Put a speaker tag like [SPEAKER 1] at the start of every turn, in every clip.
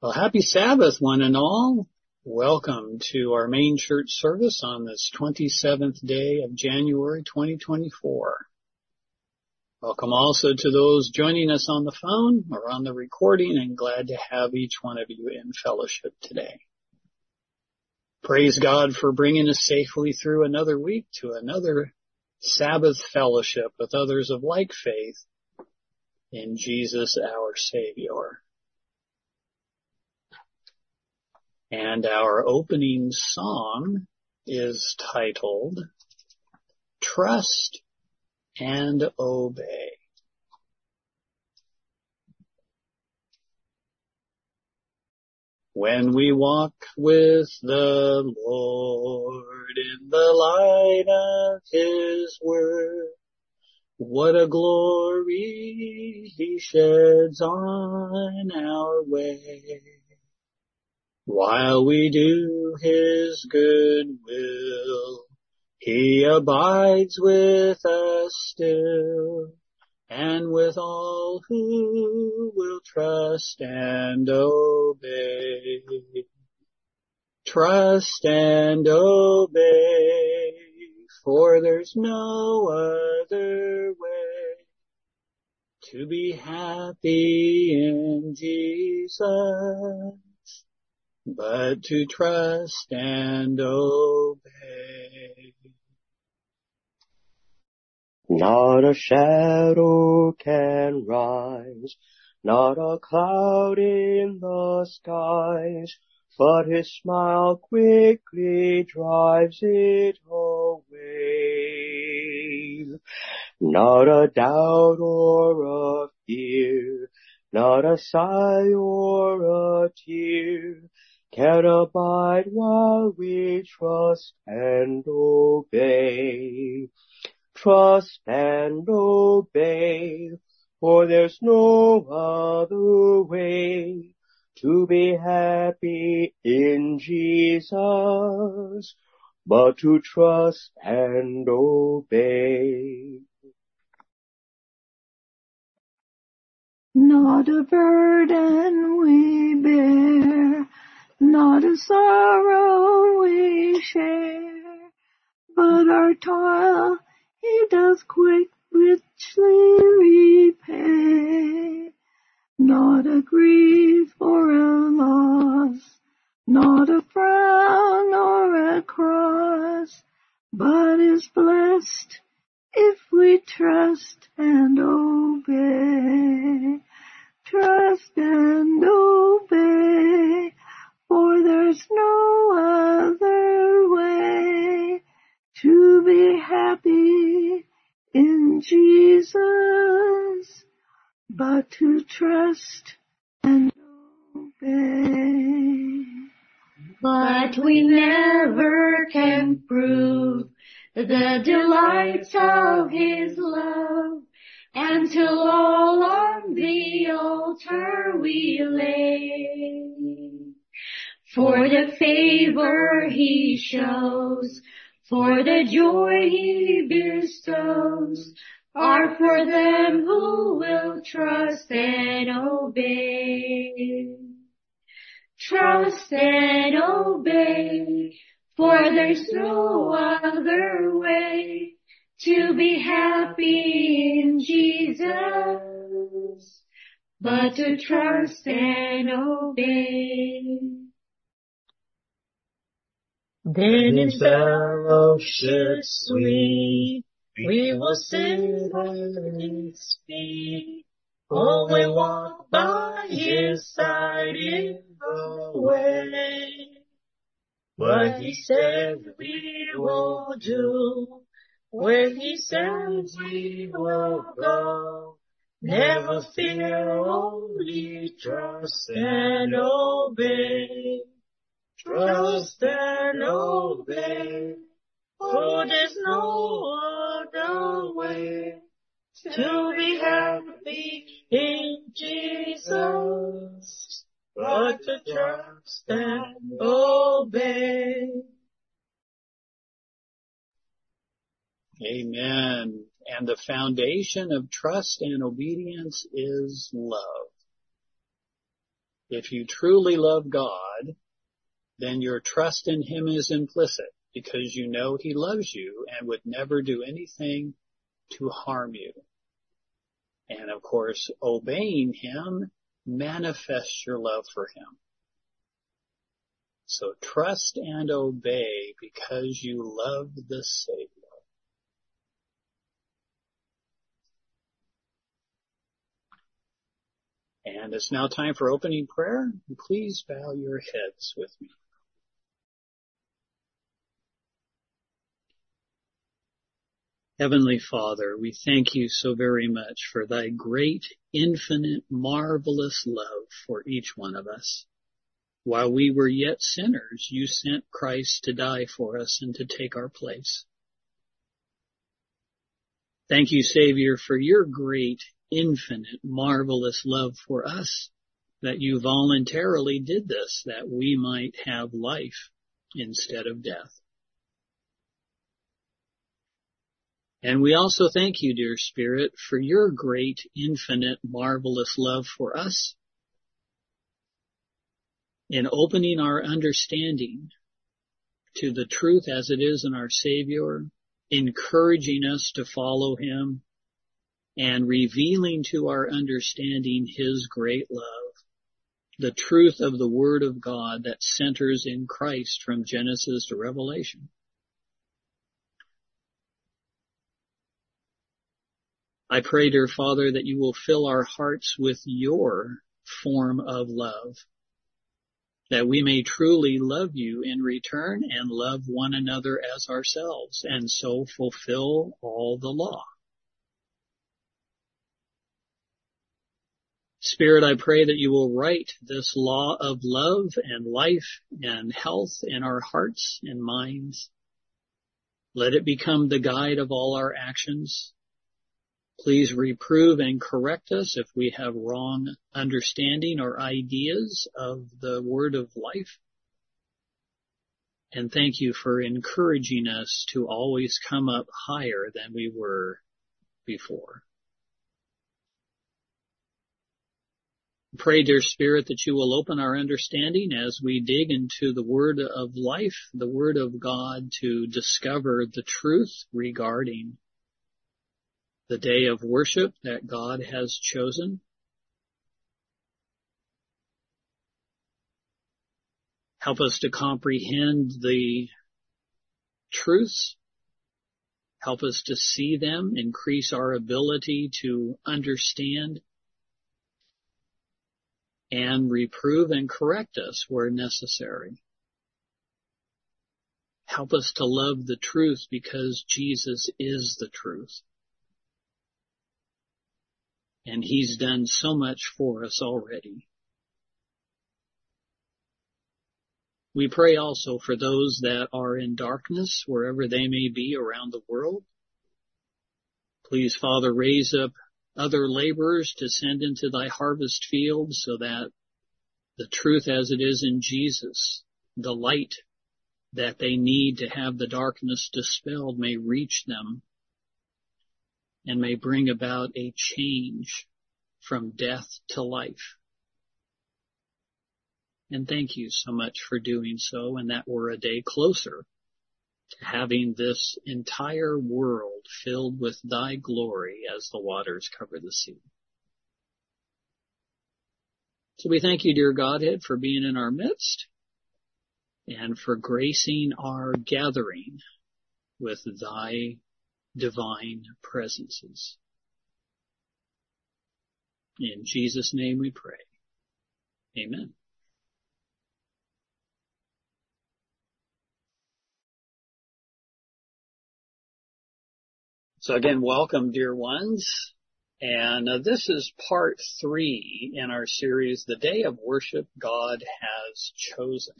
[SPEAKER 1] Well, happy Sabbath, one and all. Welcome to our main church service on this 27th day of January 2024. Welcome also to those joining us on the phone or on the recording, and glad to have each one of you in fellowship today. Praise God for bringing us safely through another week to another Sabbath fellowship with others of like faith in Jesus our Savior. And our opening song is titled, Trust and Obey. When we walk with the Lord in the light of His word, what a glory He sheds on our way. While we do His good will, He abides with us still, and with all who will trust and obey. Trust and obey, for there's no other way to be happy in Jesus, but to trust and obey.
[SPEAKER 2] Not a shadow can rise, not a cloud in the skies, but His smile quickly drives it away. Not a doubt or a fear, not a sigh or a tear, can abide while we trust and obey. Trust and obey, for there's no other way to be happy in Jesus, but to trust and obey.
[SPEAKER 3] Not a burden we bear, not a sorrow we share, but our toil He does quick richly repay. Not a grief or a loss, not a frown or a cross, but is blessed if we trust and obey. Trust and obey, for there's no other way to be happy in Jesus, but to trust and obey.
[SPEAKER 4] But we never can prove the delights of His love until all on the altar we lay. For the favor He shows, for the joy He bestows, are for them who will trust and obey. Trust and obey, for there's no other way to be happy in Jesus, but to trust and obey.
[SPEAKER 5] Then in fellowship sweet, we will sit at His feet. Oh, we walk by His side in the way. What He said we will do, where He says we will go. Never fear, only trust and obey. Trust and obey, for there's no other way to be happy in Jesus, but to trust and obey.
[SPEAKER 1] Amen. And the foundation of trust and obedience is love. If you truly love God, then your trust in him is implicit because you know he loves you and would never do anything to harm you. And of course, obeying him manifests your love for him. So trust and obey because you love the Savior. And it's now time for opening prayer. Please bow your heads with me. Heavenly Father, we thank you so very much for thy great, infinite, marvelous love for each one of us. While we were yet sinners, you sent Christ to die for us and to take our place. Thank you, Savior, for your great, infinite, marvelous love for us, that you voluntarily did this, that we might have life instead of death. And we also thank you, dear Spirit, for your great, infinite, marvelous love for us in opening our understanding to the truth as it is in our Savior, encouraging us to follow him, and revealing to our understanding his great love, the truth of the Word of God that centers in Christ from Genesis to Revelation. I pray, dear Father, that you will fill our hearts with your form of love, that we may truly love you in return and love one another as ourselves, and so fulfill all the law. Spirit, I pray that you will write this law of love and life and health in our hearts and minds. Let it become the guide of all our actions. Please reprove and correct us if we have wrong understanding or ideas of the word of life. And thank you for encouraging us to always come up higher than we were before. Pray, dear Spirit, that you will open our understanding as we dig into the word of life, the word of God, to discover the truth regarding the day of worship that God has chosen. Help us to comprehend the truths. Help us to see them, increase our ability to understand, and reprove and correct us where necessary. Help us to love the truth because Jesus is the truth. And he's done so much for us already. We pray also for those that are in darkness, wherever they may be around the world. Please, Father, raise up other laborers to send into thy harvest field so that the truth as it is in Jesus, the light that they need to have the darkness dispelled, may reach them and may bring about a change from death to life. And thank you so much for doing so, and that we're a day closer to having this entire world filled with thy glory as the waters cover the sea. So we thank you, dear Godhead, for being in our midst and for gracing our gathering with thy divine presences. In Jesus' name we pray. Amen. So again, welcome, dear ones. And this is part 3 in our series, The Day of Worship God Has Chosen.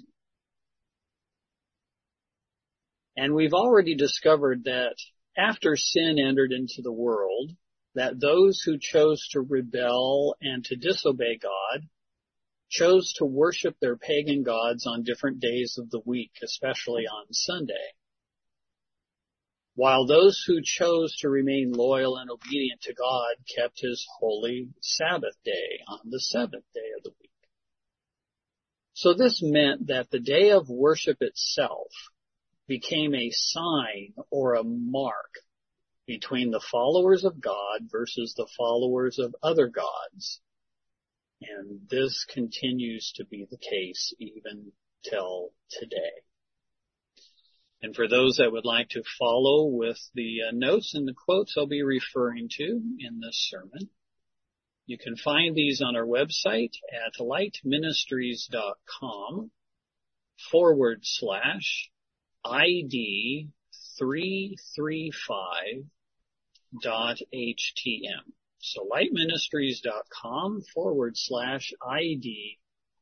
[SPEAKER 1] And we've already discovered that after sin entered into the world, that those who chose to rebel and to disobey God chose to worship their pagan gods on different days of the week, especially on Sunday, while those who chose to remain loyal and obedient to God kept his holy Sabbath day on the 7th day of the week. So this meant that the day of worship itself became a sign or a mark between the followers of God versus the followers of other gods. And this continues to be the case even till today. And for those that would like to follow with the notes and the quotes I'll be referring to in this sermon, you can find these on our website at lightministries.com/ID 335.htm. So lightministries.com/ID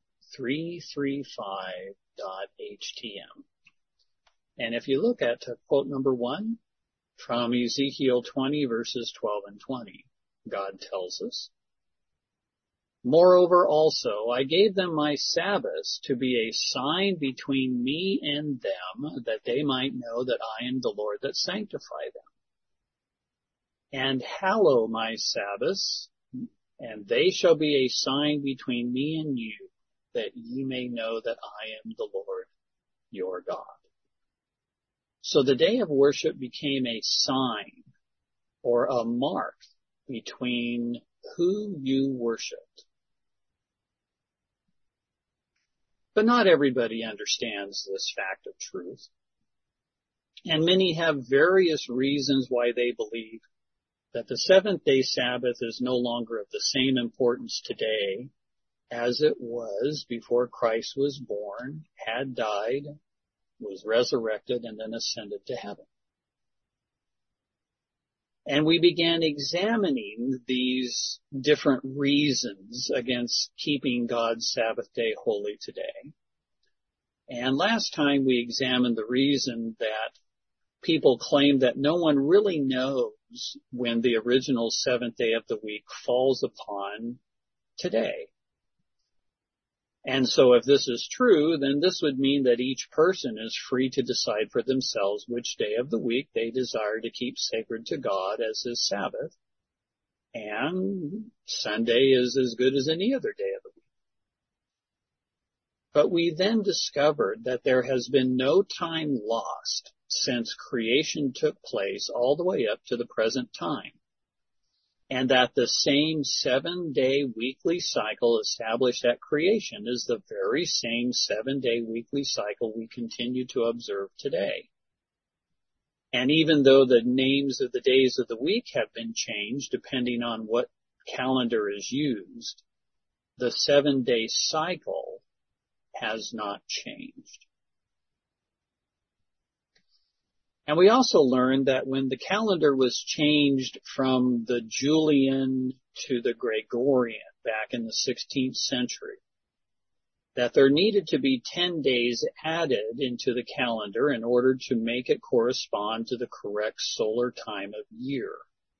[SPEAKER 1] 335.htm. And if you look at quote number 1 from Ezekiel 20 verses 12 and 20, God tells us, "Moreover also, I gave them my Sabbaths to be a sign between me and them, that they might know that I am the Lord that sanctify them. And hallow my Sabbaths, and they shall be a sign between me and you, that ye may know that I am the Lord your God." So the day of worship became a sign or a mark between who you worshiped. But not everybody understands this fact of truth. And many have various reasons why they believe that the seventh-day Sabbath is no longer of the same importance today as it was before Christ was born, had died, was resurrected, and then ascended to heaven. And we began examining these different reasons against keeping God's Sabbath day holy today. And last time we examined the reason that people claim that no one really knows when the original seventh day of the week falls upon today. And so if this is true, then this would mean that each person is free to decide for themselves which day of the week they desire to keep sacred to God as his Sabbath. And Sunday is as good as any other day of the week. But we then discovered that there has been no time lost since creation took place all the way up to the present time. And that the same 7-day weekly cycle established at creation is the very same 7-day weekly cycle we continue to observe today. And even though the names of the days of the week have been changed depending on what calendar is used, the 7-day cycle has not changed. And we also learned that when the calendar was changed from the Julian to the Gregorian back in the 16th century, that there needed to be 10 days added into the calendar in order to make it correspond to the correct solar time of year.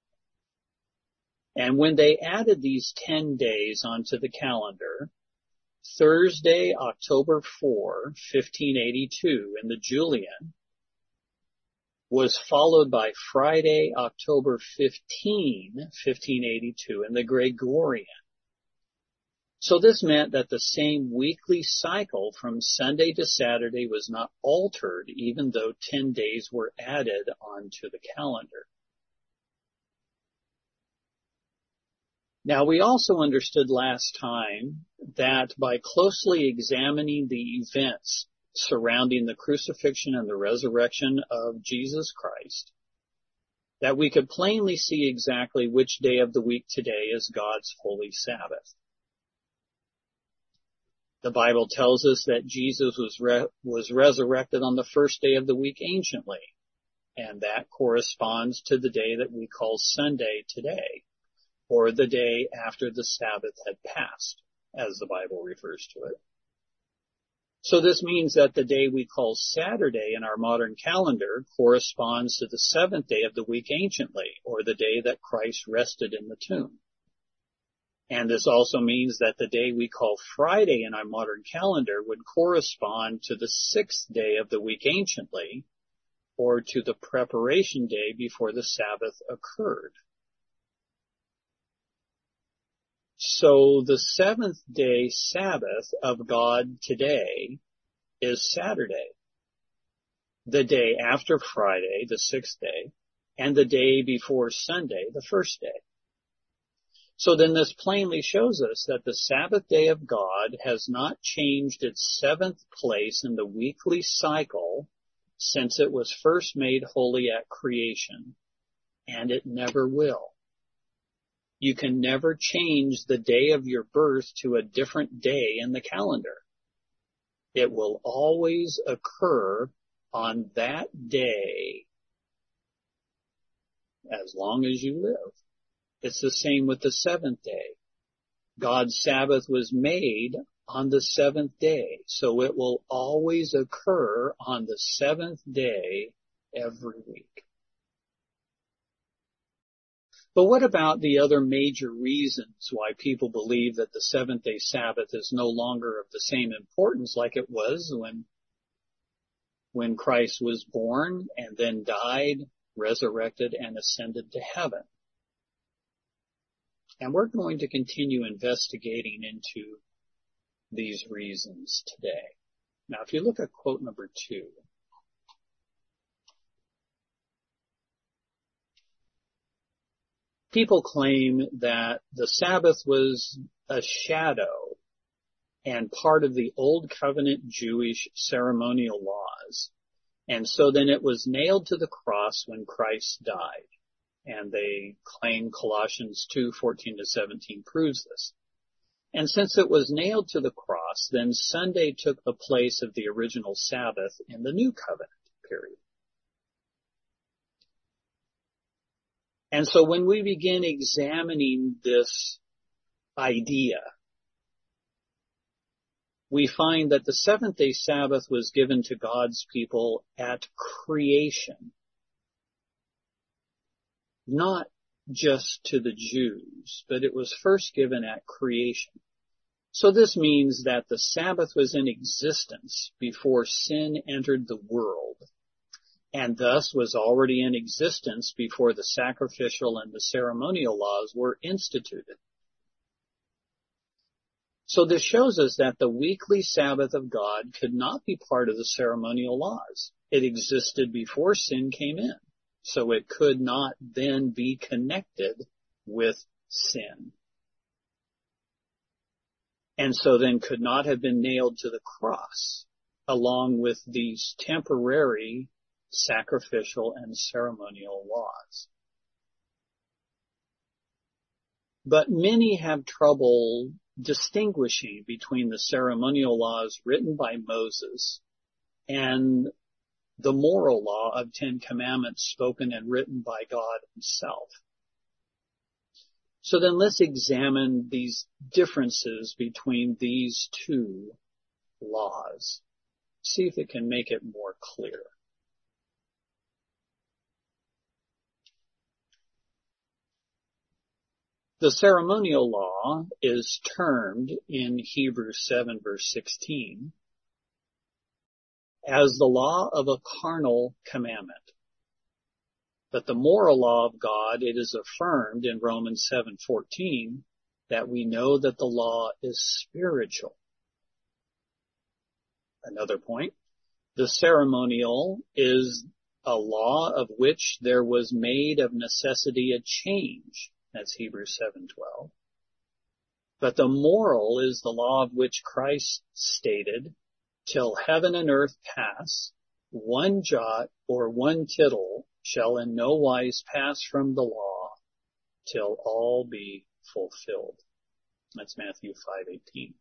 [SPEAKER 1] And when they added these 10 days onto the calendar, Thursday, October 4, 1582 in the Julian, was followed by Friday, October 15, 1582 in the Gregorian. So this meant that the same weekly cycle from Sunday to Saturday was not altered even though 10 days were added onto the calendar. Now we also understood last time that by closely examining the events surrounding the crucifixion and the resurrection of Jesus Christ, that we could plainly see exactly which day of the week today is God's holy Sabbath. The Bible tells us that Jesus was resurrected on the first day of the week anciently, and that corresponds to the day that we call Sunday today, or the day after the Sabbath had passed, as the Bible refers to it. So this means that the day we call Saturday in our modern calendar corresponds to the seventh day of the week anciently, or the day that Christ rested in the tomb. And this also means that the day we call Friday in our modern calendar would correspond to the sixth day of the week anciently, or to the preparation day before the Sabbath occurred. So the seventh day Sabbath of God today is Saturday, the day after Friday, the sixth day, and the day before Sunday, the first day. So then this plainly shows us that the Sabbath day of God has not changed its seventh place in the weekly cycle since it was first made holy at creation, and it never will. You can never change the day of your birth to a different day in the calendar. It will always occur on that day as long as you live. It's the same with the seventh day. God's Sabbath was made on the seventh day, so it will always occur on the seventh day every week. But what about the other major reasons why people believe that the seventh day Sabbath is no longer of the same importance like it was when Christ was born and then died, resurrected, and ascended to heaven? And we're going to continue investigating into these reasons today. Now, if you look at quote number 2, people claim that the Sabbath was a shadow and part of the Old Covenant Jewish ceremonial laws. And so then it was nailed to the cross when Christ died. And they claim Colossians 2:14-17 proves this. And since it was nailed to the cross, then Sunday took the place of the original Sabbath in the New Covenant period. And so when we begin examining this idea, we find that the seventh day Sabbath was given to God's people at creation, not just to the Jews, but it was first given at creation. So this means that the Sabbath was in existence before sin entered the world, and thus was already in existence before the sacrificial and the ceremonial laws were instituted. So this shows us that the weekly Sabbath of God could not be part of the ceremonial laws. It existed before sin came in, so it could not then be connected with sin. And so then could not have been nailed to the cross along with these temporary sacrificial and ceremonial laws. But many have trouble distinguishing between the ceremonial laws written by Moses and the moral law of 10 Commandments spoken and written by God himself. So then let's examine these differences between these two laws. See if it can make it more clear. The ceremonial law is termed in Hebrews 7 verse 16 as the law of a carnal commandment. But the moral law of God, it is affirmed in Romans 7:14 that we know that the law is spiritual. Another point, the ceremonial is a law of which there was made of necessity a change. That's Hebrews 7:12. But the moral is the law of which Christ stated, till heaven and earth pass, one jot or one tittle shall in no wise pass from the law till all be fulfilled. That's Matthew 5:18.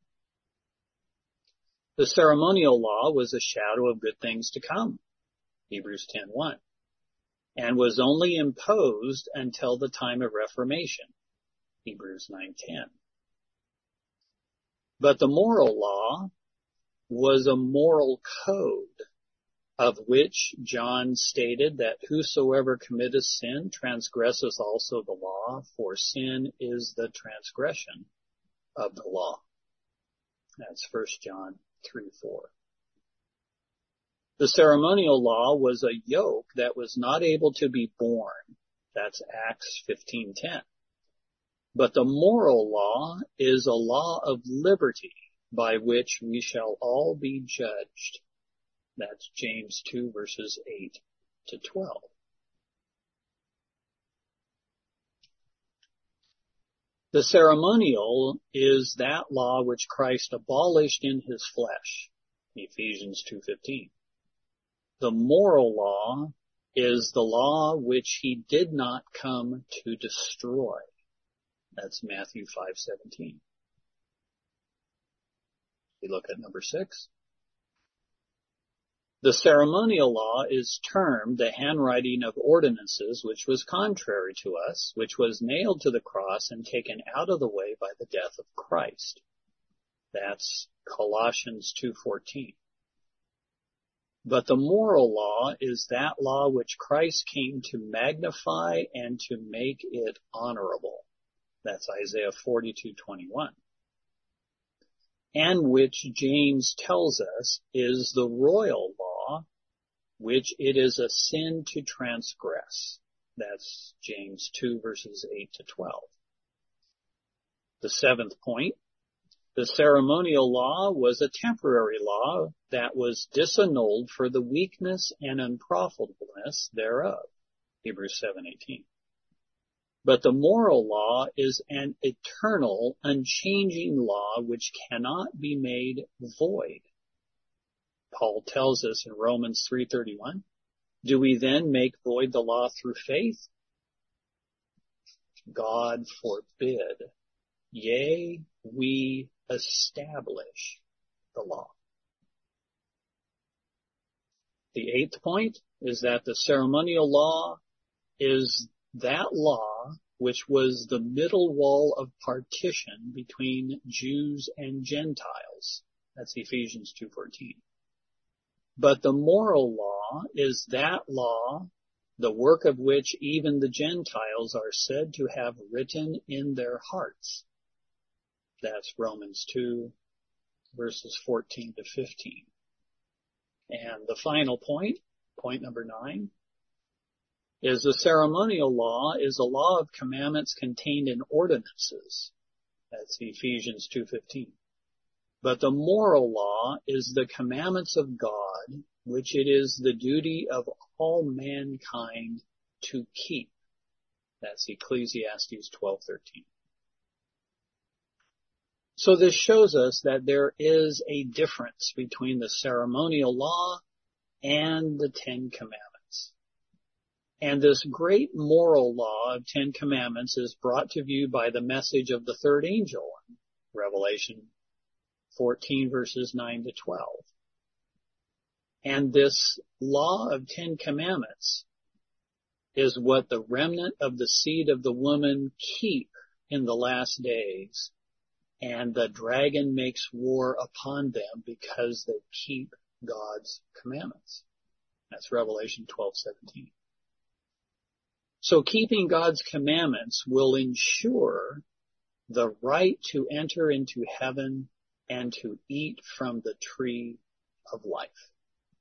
[SPEAKER 1] The ceremonial law was a shadow of good things to come, Hebrews 10:1. And was only imposed until the time of Reformation, Hebrews 9:10. But the moral law was a moral code of which John stated that whosoever committeth sin transgresseth also the law, for sin is the transgression of the law. That's 1 John 3:4. The ceremonial law was a yoke that was not able to be borne. That's Acts 15:10. But the moral law is a law of liberty by which we shall all be judged. That's James 2 verses 8 to 12. The ceremonial is that law which Christ abolished in his flesh. Ephesians 2:15. The moral law is the law which he did not come to destroy. That's Matthew 5:17. We look at number 6. The ceremonial law is termed the handwriting of ordinances, which was contrary to us, which was nailed to the cross and taken out of the way by the death of Christ. That's Colossians 2:14. But the moral law is that law which Christ came to magnify and to make it honorable. That's Isaiah 42:21. And which James tells us is the royal law, which it is a sin to transgress. That's James 2 verses 8 to 12. The 7th point, the ceremonial law was a temporary law that was disannulled for the weakness and unprofitableness thereof. Hebrews 7:18. But the moral law is an eternal, unchanging law which cannot be made void. Paul tells us in Romans 3:31, do we then make void the law through faith? God forbid. Yea, we establish the law. The 8th point is that the ceremonial law is that law which was the middle wall of partition between Jews and Gentiles. That's Ephesians 2:14. But the moral law is that law, the work of which even the Gentiles are said to have written in their hearts. That's Romans 2 verses 14 to 15. And the final point number 9, is the ceremonial law is a law of commandments contained in ordinances. That's Ephesians 2:15. But the moral law is the commandments of God, which it is the duty of all mankind to keep. That's Ecclesiastes 12:13. So this shows us that there is a difference between the ceremonial law and the 10 Commandments. And this great moral law of 10 Commandments is brought to view by the message of the third angel in Revelation 14 verses 9 to 12. And this law of 10 Commandments is what the remnant of the seed of the woman keep in the last days. And the dragon makes war upon them because they keep God's commandments. That's Revelation 12:17. So keeping God's commandments will ensure the right to enter into heaven and to eat from the tree of life.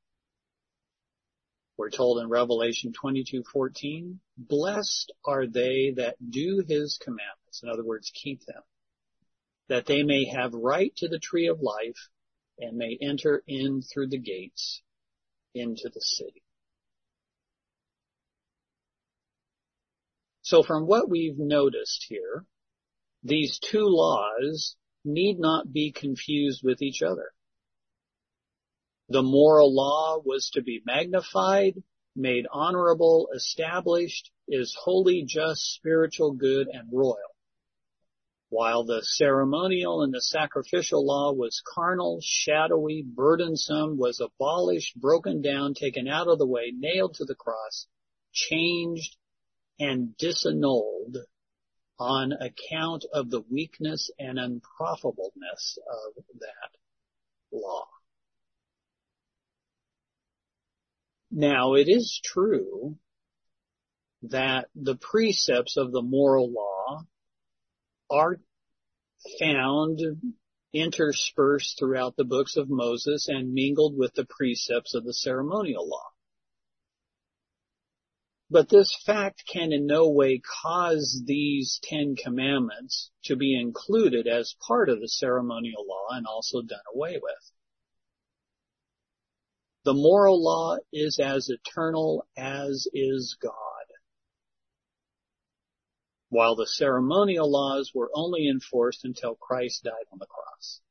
[SPEAKER 1] We're told in Revelation 22:14, blessed are they that do his commandments. In other words, keep them, that they may have right to the tree of life and may enter in through the gates into the city. So from what we've noticed here, these two laws need not be confused with each other. The moral law was to be magnified, made honorable, established, is holy, just, spiritual, good, and royal. While the ceremonial and the sacrificial law was carnal, shadowy, burdensome, was abolished, broken down, taken out of the way, nailed to the cross, changed, and disannulled on account of the weakness and unprofitableness of that law. Now, it is true that the precepts of the moral law are found interspersed throughout the books of Moses and mingled with the precepts of the ceremonial law. But this fact can in no way cause these 10 commandments to be included as part of the ceremonial law and also done away with. The moral law is as eternal as is God, while the ceremonial laws were only enforced until Christ died on the cross.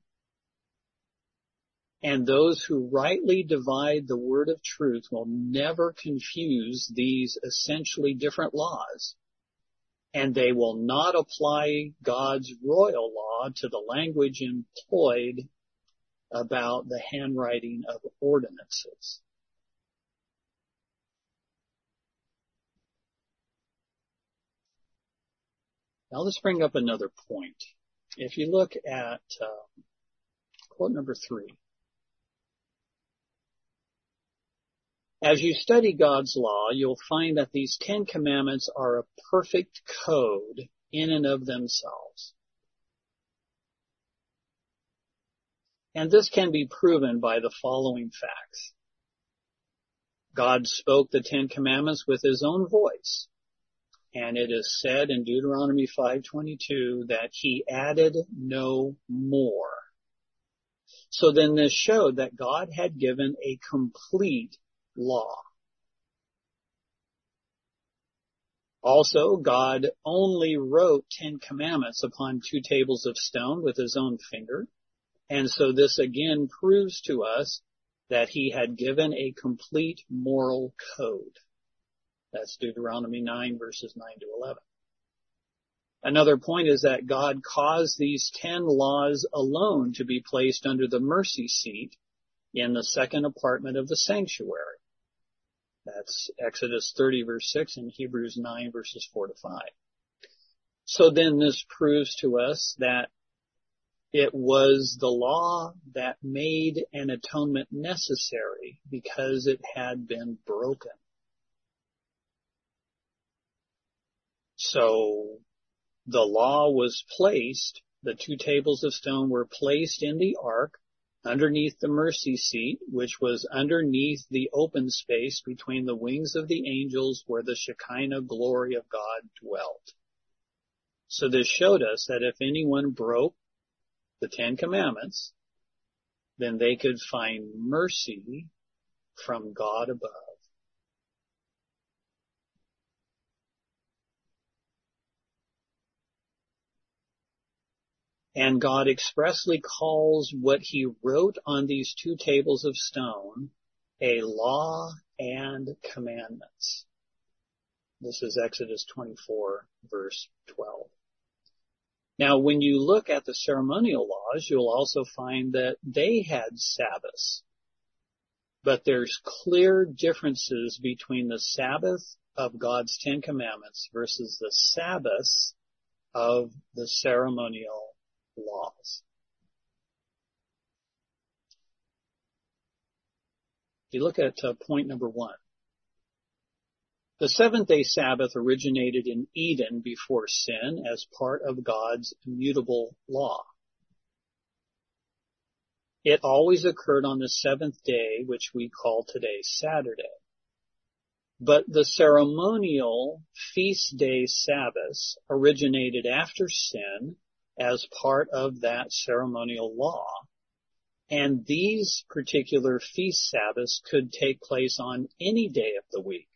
[SPEAKER 1] And those who rightly divide the word of truth will never confuse these essentially different laws, and they will not apply God's royal law to the language employed about the handwriting of ordinances. Now let's bring up another point. If you look at quote number 3. As you study God's law, you'll find that these 10 commandments are a perfect code in and of themselves. And this can be proven by the following facts. God spoke the 10 commandments with his own voice. And it is said in Deuteronomy 5:22 that he added no more. So then this showed that God had given a complete law. Also, God only wrote 10 commandments upon 2 tables of stone with his own finger. And so this again proves to us that he had given a complete moral code. That's Deuteronomy 9 verses 9 to 11. Another point is that God caused these 10 laws alone to be placed under the mercy seat in the second apartment of the sanctuary. That's Exodus 30 verse 6 and Hebrews 9 verses 4 to 5. So then this proves to us that it was the law that made an atonement necessary because it had been broken. So the law was placed, the 2 tables of stone were placed in the ark underneath the mercy seat, which was underneath the open space between the wings of the angels where the Shekinah glory of God dwelt. So this showed us that if anyone broke the 10 commandments, then they could find mercy from God above. And God expressly calls what he wrote on these 2 tables of stone a law and commandments. This is Exodus 24 verse 12. Now, when you look at the ceremonial laws, you'll also find that they had Sabbaths. But there's clear differences between the Sabbath of God's 10 commandments versus the Sabbaths of the ceremonial laws. You look at point number 1. The 7th-day Sabbath originated in Eden before sin as part of God's immutable law. It always occurred on the 7th day, which we call today Saturday. But the ceremonial feast day Sabbaths originated after sin as part of that ceremonial law. And these particular feast Sabbaths could take place on any day of the week.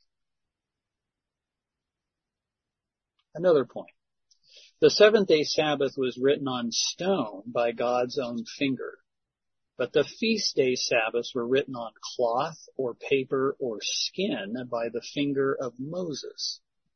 [SPEAKER 1] Another point. The 7th-day Sabbath was written on stone by God's own finger. But the feast day Sabbaths were written on cloth or paper or skin by the finger of Moses.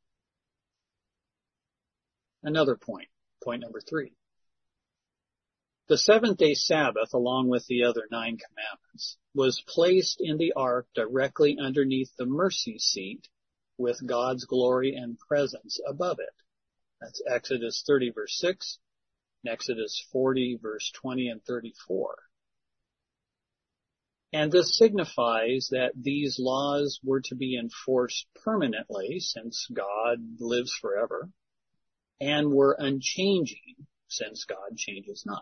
[SPEAKER 1] Another point. Point number 3. The 7th-day Sabbath, along with the other 9 commandments, was placed in the ark directly underneath the mercy seat with God's glory and presence above it. That's Exodus 30 verse 6, and Exodus 40 verse 20 and 34. And this signifies that these laws were to be enforced permanently, since God lives forever, and were unchanging, since God changes not.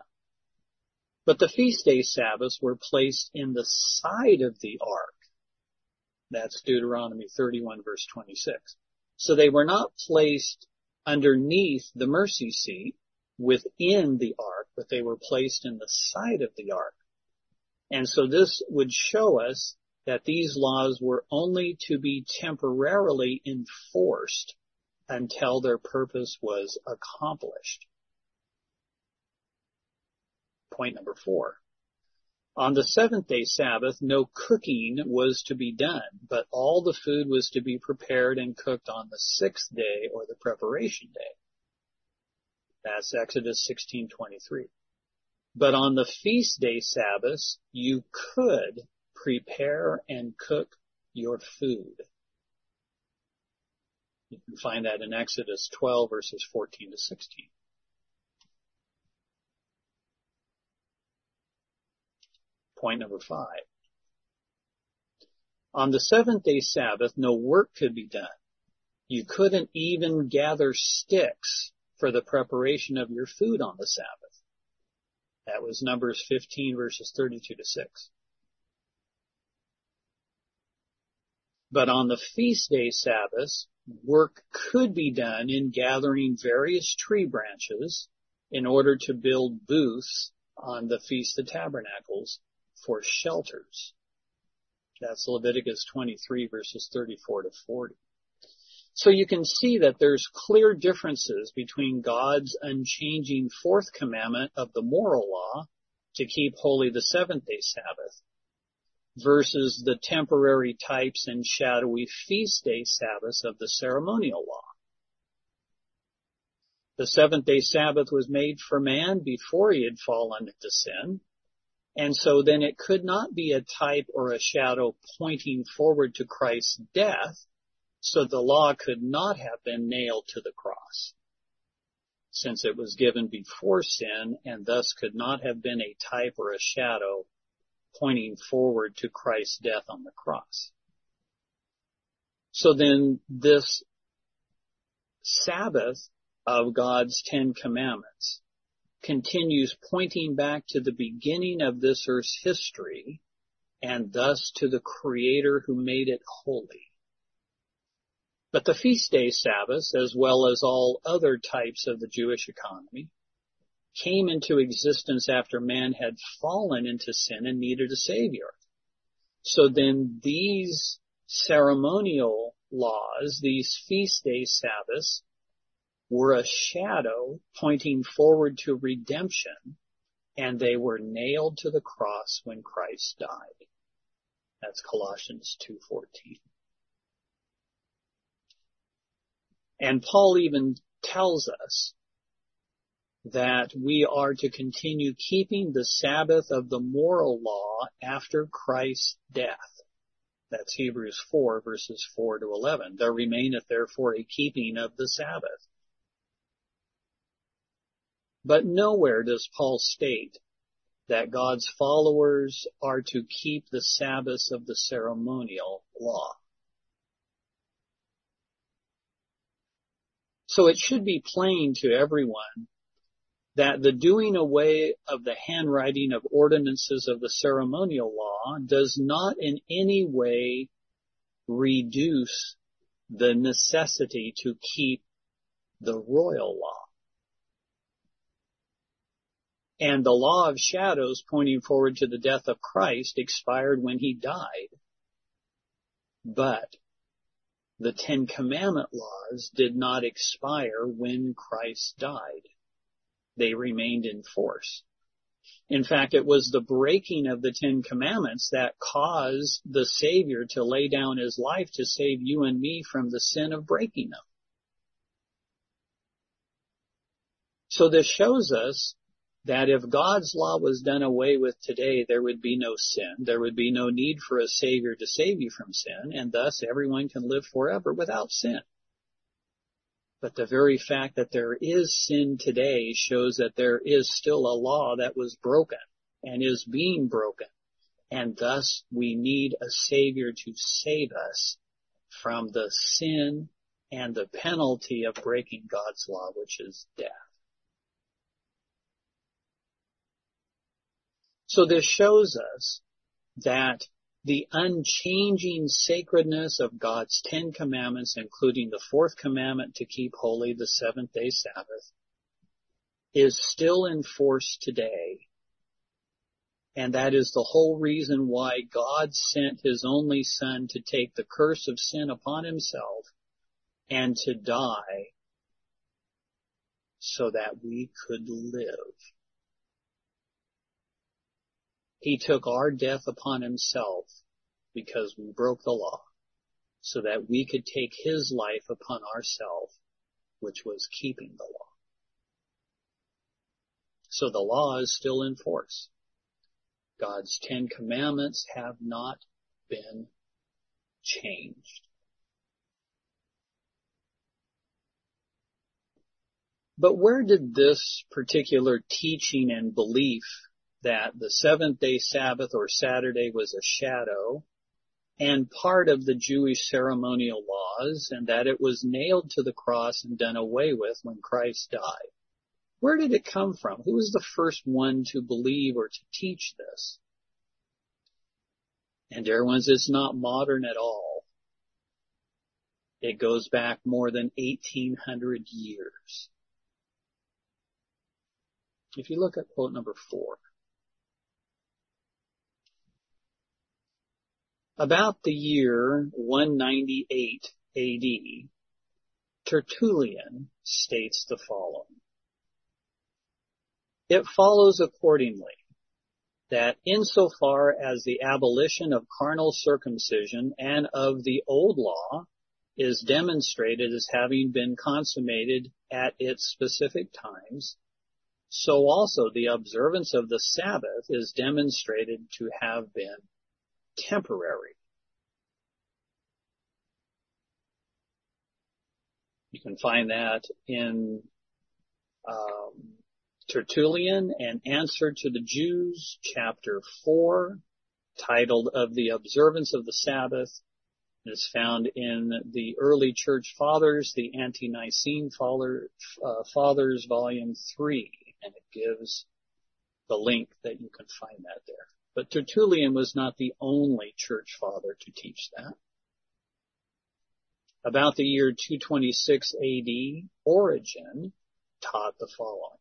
[SPEAKER 1] But the feast day Sabbaths were placed in the side of the ark. That's Deuteronomy 31 verse 26. So they were not placed underneath the mercy seat within the ark, but they were placed in the side of the ark. And so this would show us that these laws were only to be temporarily enforced until their purpose was accomplished. Point number 4. On the seventh-day Sabbath, no cooking was to be done, but all the food was to be prepared and cooked on the sixth day, or the preparation day. That's Exodus 16:23. But on the feast day Sabbaths, you could prepare and cook your food. You can find that in Exodus 12 verses 14 to 16. Point number 5. On the seventh-day Sabbath, no work could be done. You couldn't even gather sticks for the preparation of your food on the Sabbath. That was Numbers 15 verses 32 to 6. But on the feast day Sabbaths, work could be done in gathering various tree branches in order to build booths on the Feast of Tabernacles for shelters. That's Leviticus 23 verses 34 to 40. So you can see that there's clear differences between God's unchanging fourth commandment of the moral law to keep holy the seventh-day Sabbath versus the temporary types and shadowy feast day Sabbaths of the ceremonial law. The seventh-day Sabbath was made for man before he had fallen into sin, and so then it could not be a type or a shadow pointing forward to Christ's death, so the law could not have been nailed to the cross, since it was given before sin and thus could not have been a type or a shadow pointing forward to Christ's death on the cross. So then this Sabbath of God's Ten Commandments continues pointing back to the beginning of this earth's history and thus to the Creator who made it holy. But the feast day Sabbaths, as well as all other types of the Jewish economy, came into existence after man had fallen into sin and needed a Savior. So then these ceremonial laws, these feast day Sabbaths, were a shadow pointing forward to redemption, and they were nailed to the cross when Christ died. That's Colossians 2:14. And Paul even tells us that we are to continue keeping the Sabbath of the moral law after Christ's death. That's Hebrews 4 verses 4 to 11. There remaineth therefore a keeping of the Sabbath. But nowhere does Paul state that God's followers are to keep the Sabbaths of the ceremonial law. So it should be plain to everyone that the doing away of the handwriting of ordinances of the ceremonial law does not in any way reduce the necessity to keep the royal law. And the law of shadows pointing forward to the death of Christ expired when he died. But the Ten Commandment laws did not expire when Christ died. They remained in force. In fact, it was the breaking of the Ten Commandments that caused the Savior to lay down his life to save you and me from the sin of breaking them. So this shows us that if God's law was done away with today, there would be no sin. There would be no need for a Savior to save you from sin, and thus everyone can live forever without sin. But the very fact that there is sin today shows that there is still a law that was broken and is being broken, and thus we need a Savior to save us from the sin and the penalty of breaking God's law, which is death. So this shows us that the unchanging sacredness of God's 10 commandments, including the 4th commandment to keep holy the 7th-day Sabbath, is still in force today. And that is the whole reason why God sent his only Son to take the curse of sin upon himself and to die so that we could live. He took our death upon himself because we broke the law, so that we could take his life upon ourselves, which was keeping the law. So the law is still in force. God's 10 commandments have not been changed. But where did this particular teaching and belief that the 7th-day Sabbath or Saturday was a shadow and part of the Jewish ceremonial laws, and that it was nailed to the cross and done away with when Christ died? Where did it come from? Who was the first one to believe or to teach this? And dear ones, it's not modern at all. It goes back more than 1,800 years. If you look at quote number 4. About the year 198 AD, Tertullian states the following. It follows accordingly that insofar as the abolition of carnal circumcision and of the old law is demonstrated as having been consummated at its specific times, so also the observance of the Sabbath is demonstrated to have been temporary. You can find that in Tertullian, An Answer to the Jews, chapter 4, titled Of the Observance of the Sabbath. It is found in the Early Church Fathers, the Ante-Nicene Fathers, volume 3, and it gives the link that you can find that there. But Tertullian was not the only church father to teach that. About the year 226 AD, Origen taught the following.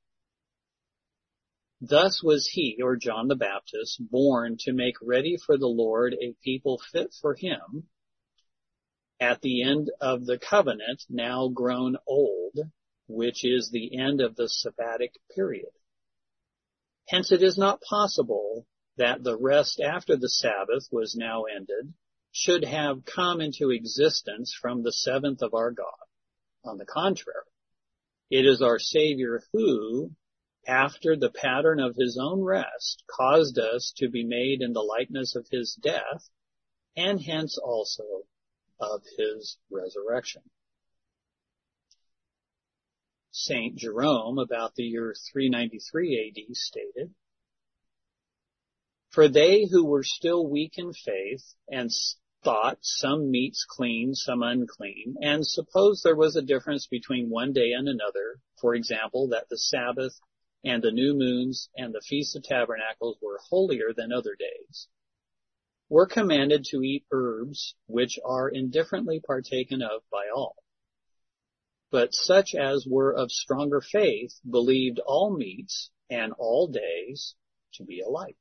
[SPEAKER 1] Thus was he, or John the Baptist, born to make ready for the Lord a people fit for him at the end of the covenant, now grown old, which is the end of the Sabbatic period. Hence it is not possible that the rest after the Sabbath was now ended should have come into existence from the 7th of our God. On the contrary, it is our Savior who, after the pattern of his own rest, caused us to be made in the likeness of his death, and hence also of his resurrection. Saint Jerome, about the year 393 AD, stated, For they who were still weak in faith, and thought some meats clean, some unclean, and supposed there was a difference between one day and another, for example, that the Sabbath and the new moons and the Feast of Tabernacles were holier than other days, were commanded to eat herbs which are indifferently partaken of by all. But such as were of stronger faith believed all meats and all days to be alike.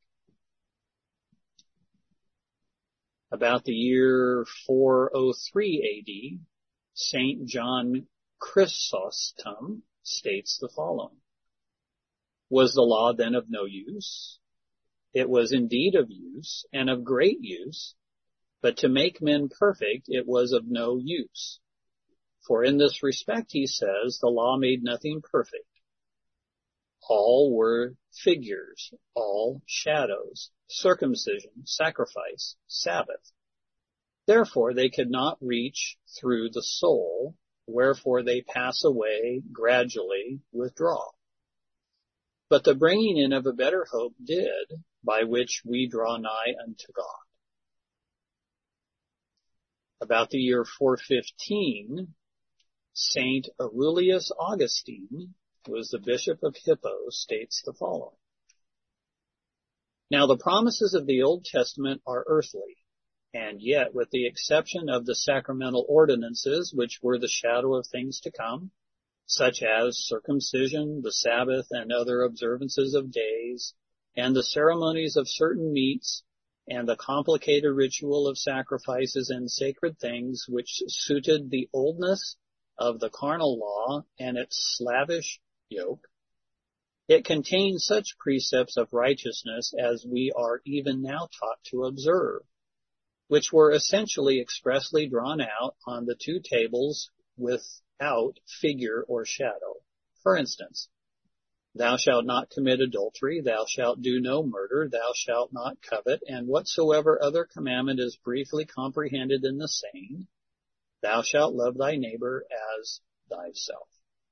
[SPEAKER 1] About the year 403 AD, St. John Chrysostom states the following. Was the law then of no use? It was indeed of use, and of great use, but to make men perfect it was of no use. For in this respect, he says, the law made nothing perfect. All were figures, all shadows, circumcision, sacrifice, Sabbath. Therefore they could not reach through the soul, wherefore they pass away, gradually withdraw. But the bringing in of a better hope did, by which we draw nigh unto God. About the year 415, Saint Aurelius Augustine, who was the Bishop of Hippo, states the following. Now the promises of the Old Testament are earthly, and yet with the exception of the sacramental ordinances, which were the shadow of things to come, such as circumcision, the Sabbath, and other observances of days, and the ceremonies of certain meats, and the complicated ritual of sacrifices and sacred things which suited the oldness of the carnal law and its slavish yoke, it contains such precepts of righteousness as we are even now taught to observe, which were essentially expressly drawn out on the two tables without figure or shadow. For instance, thou shalt not commit adultery, thou shalt do no murder, thou shalt not covet, and whatsoever other commandment is briefly comprehended in the saying, thou shalt love thy neighbor as thyself.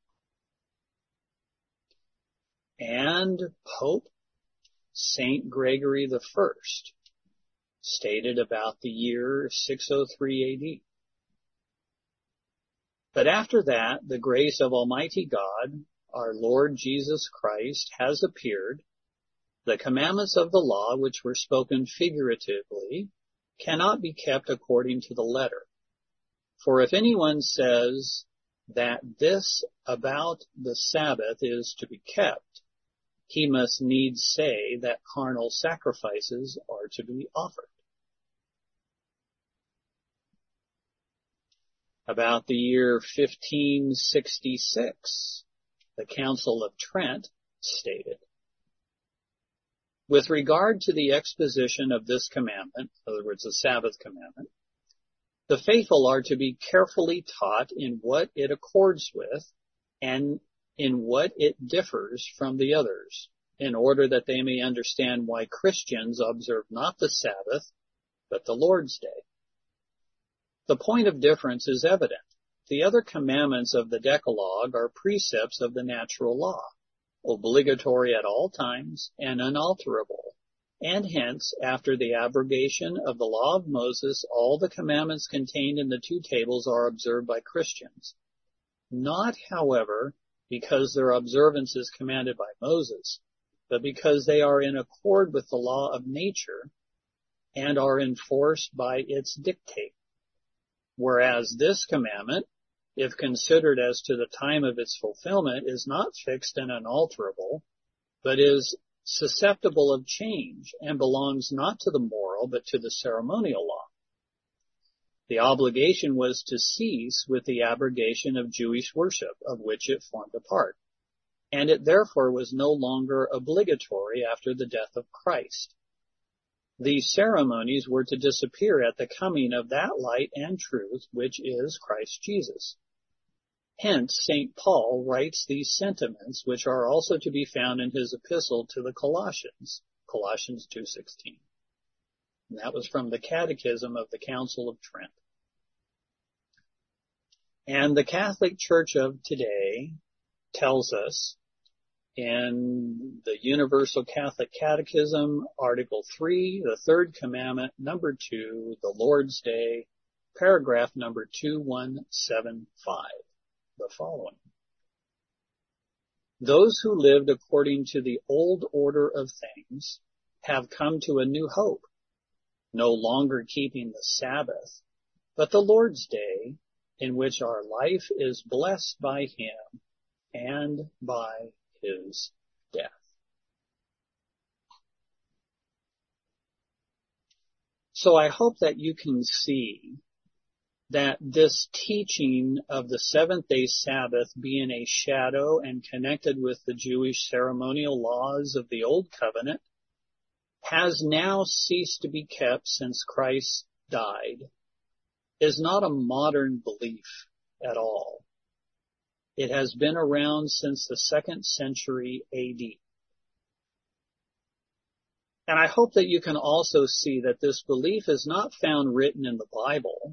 [SPEAKER 1] And Pope Saint Gregory the First stated about the year 603 AD. But after that, the grace of Almighty God, our Lord Jesus Christ, has appeared. The commandments of the law, which were spoken figuratively, cannot be kept according to the letter. For if anyone says that this about the Sabbath is to be kept, he must needs say that carnal sacrifices are to be offered. About the year 1566, the Council of Trent stated, with regard to the exposition of this commandment, in other words, the Sabbath commandment, the faithful are to be carefully taught in what it accords with and in what it differs from the others, in order that they may understand why Christians observe not the Sabbath, but the Lord's Day. The point of difference is evident. The other commandments of the Decalogue are precepts of the natural law, obligatory at all times and unalterable. And hence, after the abrogation of the law of Moses, all the commandments contained in the two tables are observed by Christians. Not, however, because their observance is commanded by Moses, but because they are in accord with the law of nature and are enforced by its dictate. Whereas this commandment, if considered as to the time of its fulfillment, is not fixed and unalterable, but is susceptible of change and belongs not to the moral, but to the ceremonial law. The obligation was to cease with the abrogation of Jewish worship, of which it formed a part, and it therefore was no longer obligatory after the death of Christ. These ceremonies were to disappear at the coming of that light and truth, which is Christ Jesus. Hence, St. Paul writes these sentiments, which are also to be found in his epistle to the Colossians, Colossians 2:16. And that was from the Catechism of the Council of Trent. And the Catholic Church of today tells us in the Universal Catholic Catechism, Article 3, the Third Commandment, number 2, the Lord's Day, paragraph number 2175, the following. Those who lived according to the old order of things have come to a new hope, no longer keeping the Sabbath, but the Lord's Day, in which our life is blessed by Him and by His death. So I hope that you can see that this teaching of the seventh-day Sabbath being a shadow and connected with the Jewish ceremonial laws of the Old Covenant has now ceased to be kept since Christ died, is not a modern belief at all. It has been around since the 2nd century AD. And I hope that you can also see that this belief is not found written in the Bible,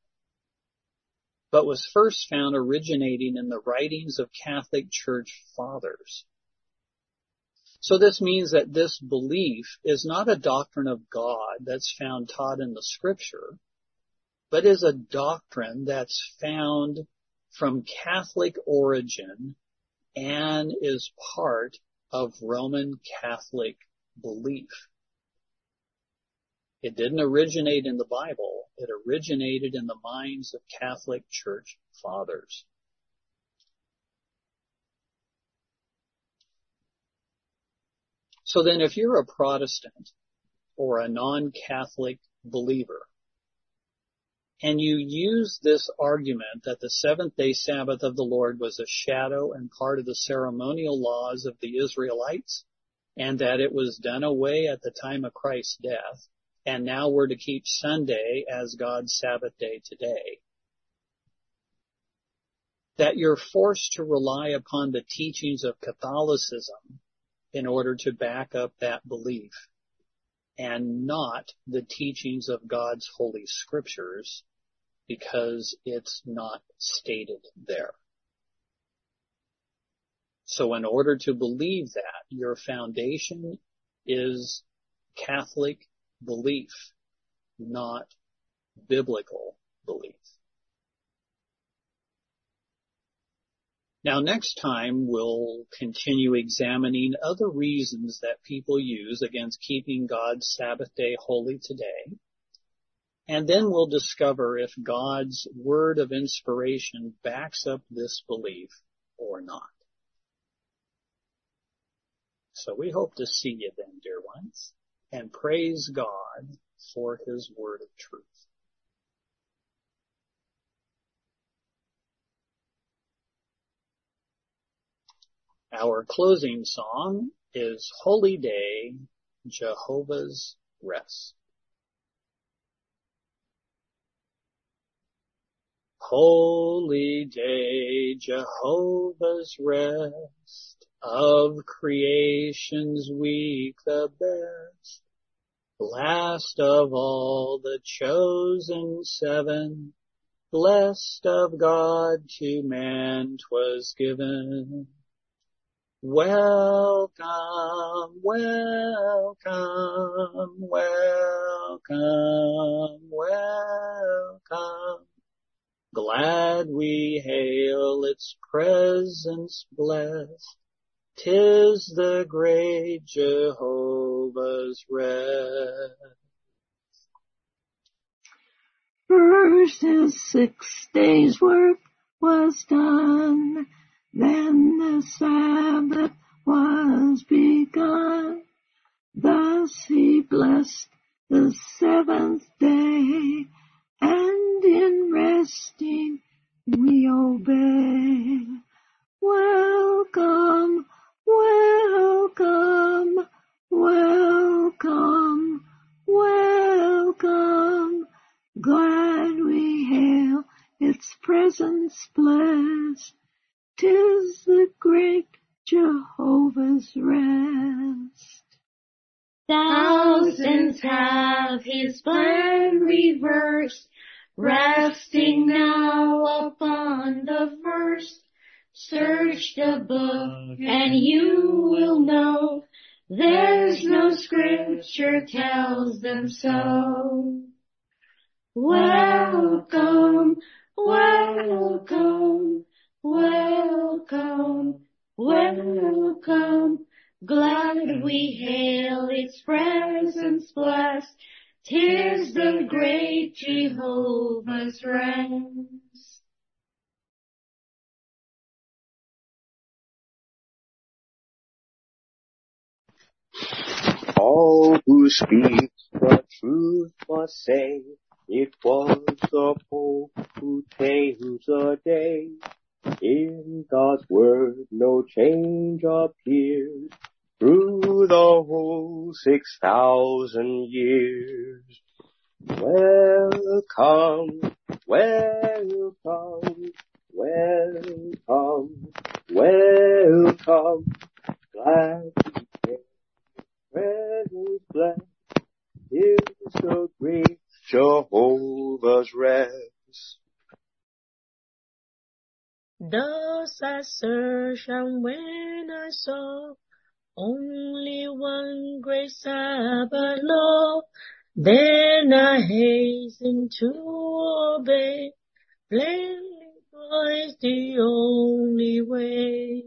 [SPEAKER 1] but was first found originating in the writings of Catholic Church fathers. So this means that this belief is not a doctrine of God that's found taught in the Scripture, but is a doctrine that's found from Catholic origin and is part of Roman Catholic belief. It didn't originate in the Bible. It originated in the minds of Catholic Church fathers. So then if you're a Protestant or a non-Catholic believer, and you use this argument that the seventh-day Sabbath of the Lord was a shadow and part of the ceremonial laws of the Israelites, and that it was done away at the time of Christ's death, and now we're to keep Sunday as God's Sabbath day today, that you're forced to rely upon the teachings of Catholicism in order to back up that belief, and not the teachings of God's holy scriptures, because it's not stated there. So in order to believe that, your foundation is Catholic belief, not biblical belief. Now, next time we'll continue examining other reasons that people use against keeping God's Sabbath day holy today. And then we'll discover if God's word of inspiration backs up this belief or not. So we hope to see you then, dear ones, and praise God for his word of truth. Our closing song is Holy Day, Jehovah's Rest. Holy day, Jehovah's rest, of creation's week the best, last of all the chosen seven, blessed of God to man 'twas given. Welcome, welcome, welcome, welcome. Glad we hail its presence blessed. 'Tis the great Jehovah's rest.
[SPEAKER 3] First his 6 days' work was done, then the Sabbath was begun. Thus he blessed the seventh day, and in resting we obey. Welcome, welcome, welcome, welcome. Glad we hail its presence blessed. 'Tis the great Jehovah's rest.
[SPEAKER 4] Thousands have his plan reversed, resting now upon the first. Search the book and you will know, there's no scripture tells them so. Welcome, welcome, welcome, welcome. Glad we hail its presence blessed. 'Tis the great Jehovah's rest.
[SPEAKER 2] All who speak the truth must say, it was the Pope who changed the day. In God's word no change appears through the whole 6,000 years. Welcome, welcome, welcome, welcome. Glad to hear presence blessed. Is the great Jehovah's rest.
[SPEAKER 5] Thus I searched, and when I saw only one great Sabbath law, then I hastened to obey, plainly Christ the only way.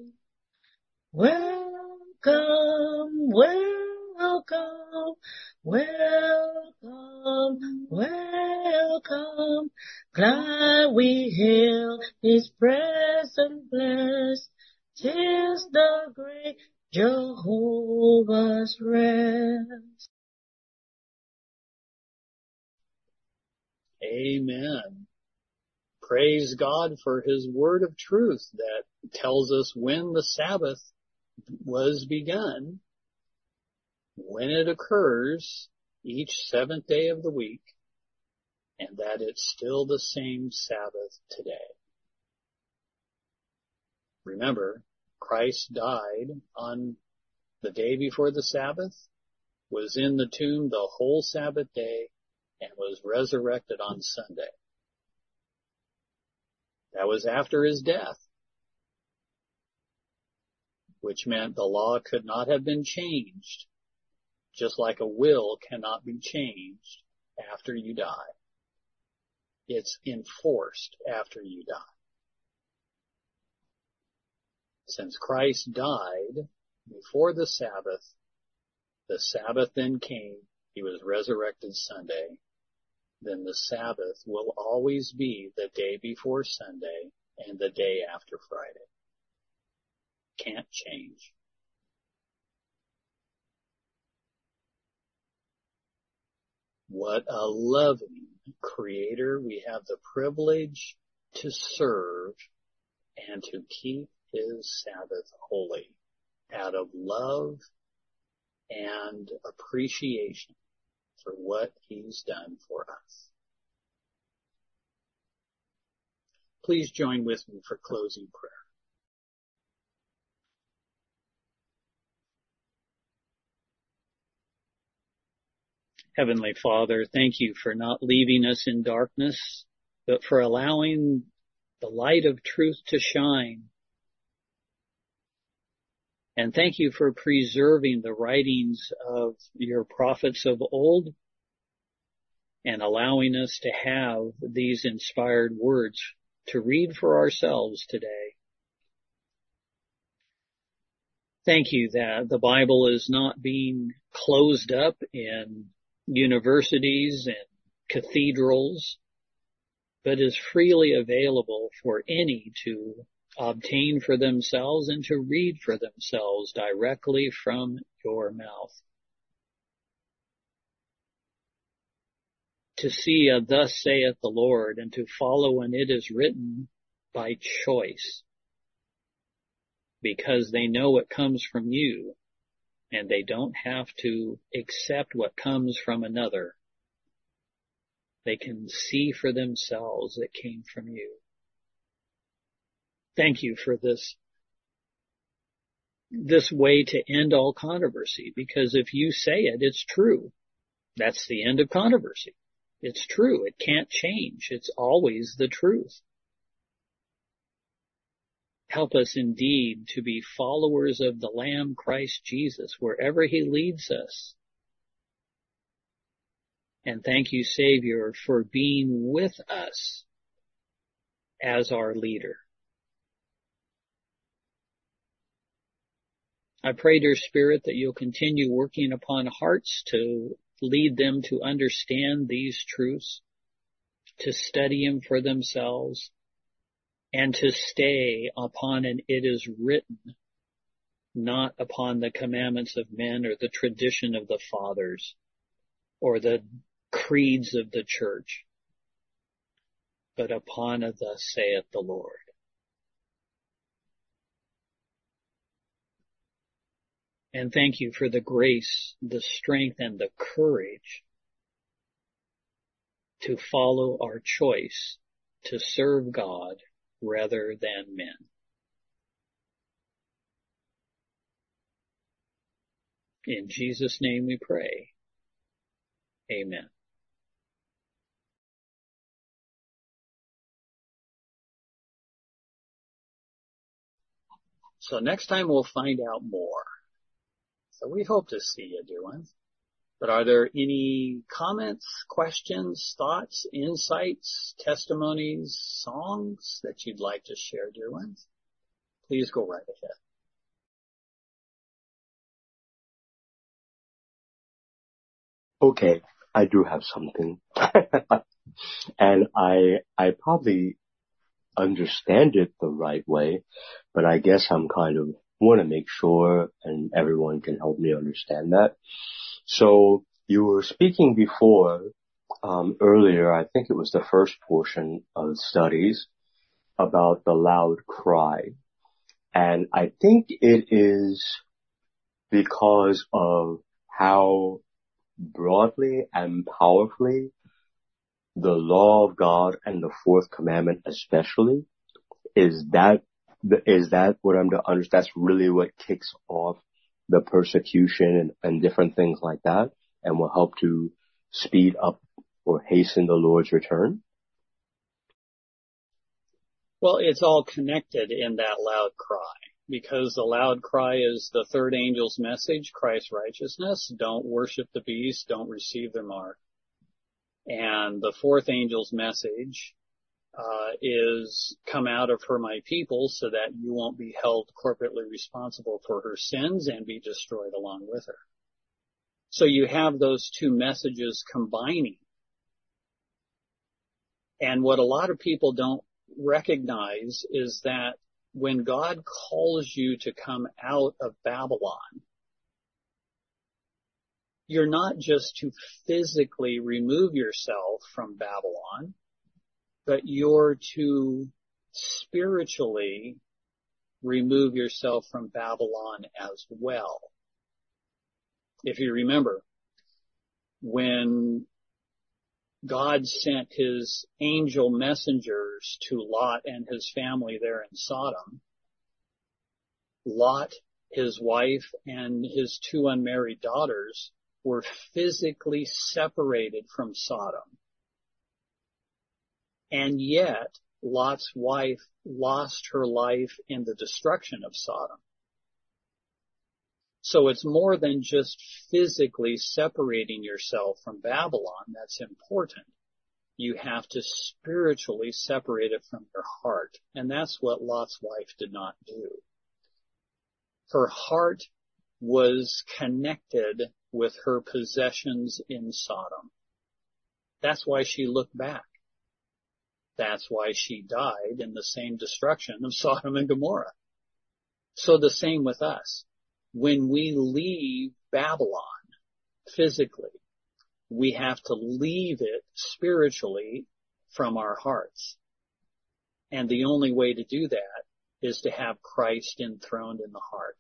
[SPEAKER 5] Welcome, welcome, welcome.
[SPEAKER 1] Amen. Praise God for His word of truth that tells us when the Sabbath was begun, when it occurs each seventh day of the week, and that it's still the same Sabbath today. Remember, Christ died on the day before the Sabbath, was in the tomb the whole Sabbath day, and was resurrected on Sunday. That was after His death, which meant the law could not have been changed, just like a will cannot be changed after you die. It's enforced after you die. Since Christ died before the Sabbath then came, He was resurrected Sunday, then the Sabbath will always be the day before Sunday and the day after Friday. Can't change. What a loving Creator we have the privilege to serve and to keep His Sabbath holy out of love and appreciation for what He's done for us. Please join with me for closing prayer. Heavenly Father, thank You for not leaving us in darkness, but for allowing the light of truth to shine. And thank You for preserving the writings of Your prophets of old and allowing us to have these inspired words to read for ourselves today. Thank You that the Bible is not being closed up in universities and cathedrals, but is freely available for any to obtain for themselves and to read for themselves directly from Your mouth. To see a thus saith the Lord and to follow when it is written by choice, because they know it comes from You and they don't have to accept what comes from another. They can see for themselves it came from You. Thank You for this way to end all controversy, because if You say it, it's true. That's the end of controversy. It's true. It can't change. It's always the truth. Help us indeed to be followers of the Lamb Christ Jesus wherever He leads us. And thank You, Savior, for being with us as our leader. I pray, dear Spirit, that You'll continue working upon hearts to lead them to understand these truths, to study them for themselves, and to stay upon an it is written, not upon the commandments of men or the tradition of the fathers or the creeds of the church, but upon a thus saith the Lord. And thank You for the grace, the strength, and the courage to follow our choice to serve God rather than men. In Jesus' name we pray. Amen. So next time we'll find out more. So we hope to see you, dear ones. But are there any comments, questions, thoughts, insights, testimonies, songs that you'd like to share, dear ones? Please go right ahead.
[SPEAKER 2] Okay, I do have something. And I probably understand it the right way, but I guess I'm kind of want to make sure and everyone can help me understand that. So you were speaking before earlier, I think it was the first portion of studies about the loud cry. And I think it is because of how broadly and powerfully the law of God and the fourth commandment especially, is that what I'm to understand? That's really what kicks off the persecution and different things like that, and will help to speed up or hasten the Lord's return?
[SPEAKER 1] Well, it's all connected in that loud cry, because the loud cry is the third angel's message, Christ's righteousness. Don't worship the beast, don't receive their mark. And the fourth angel's message is come out of her, my people, so that you won't be held corporately responsible for her sins and be destroyed along with her. So you have those two messages combining. And what a lot of people don't recognize is that when God calls you to come out of Babylon, you're not just to physically remove yourself from Babylon, but you're to spiritually remove yourself from Babylon as well. If you remember, when God sent his angel messengers to Lot and his family there in Sodom, Lot, his wife, and his two unmarried daughters were physically separated from Sodom. And yet, Lot's wife lost her life in the destruction of Sodom. So it's more than just physically separating yourself from Babylon that's important. You have to spiritually separate it from your heart. And that's what Lot's wife did not do. Her heart was connected with her possessions in Sodom. That's why she looked back. That's why she died in the same destruction of Sodom and Gomorrah. So the same with us. When we leave Babylon physically, we have to leave it spiritually from our hearts. And the only way to do that is to have Christ enthroned in the heart.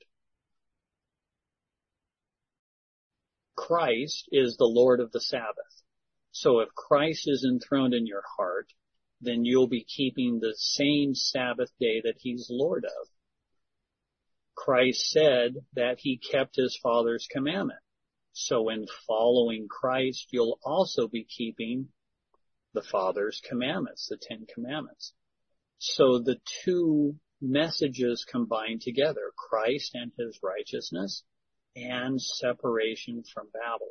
[SPEAKER 1] Christ is the Lord of the Sabbath. So if Christ is enthroned in your heart, then you'll be keeping the same Sabbath day that he's Lord of. Christ said that he kept his Father's commandment. So in following Christ, you'll also be keeping the Father's commandments, the 10 Commandments. So the two messages combined together, Christ and his righteousness, and separation from Babylon.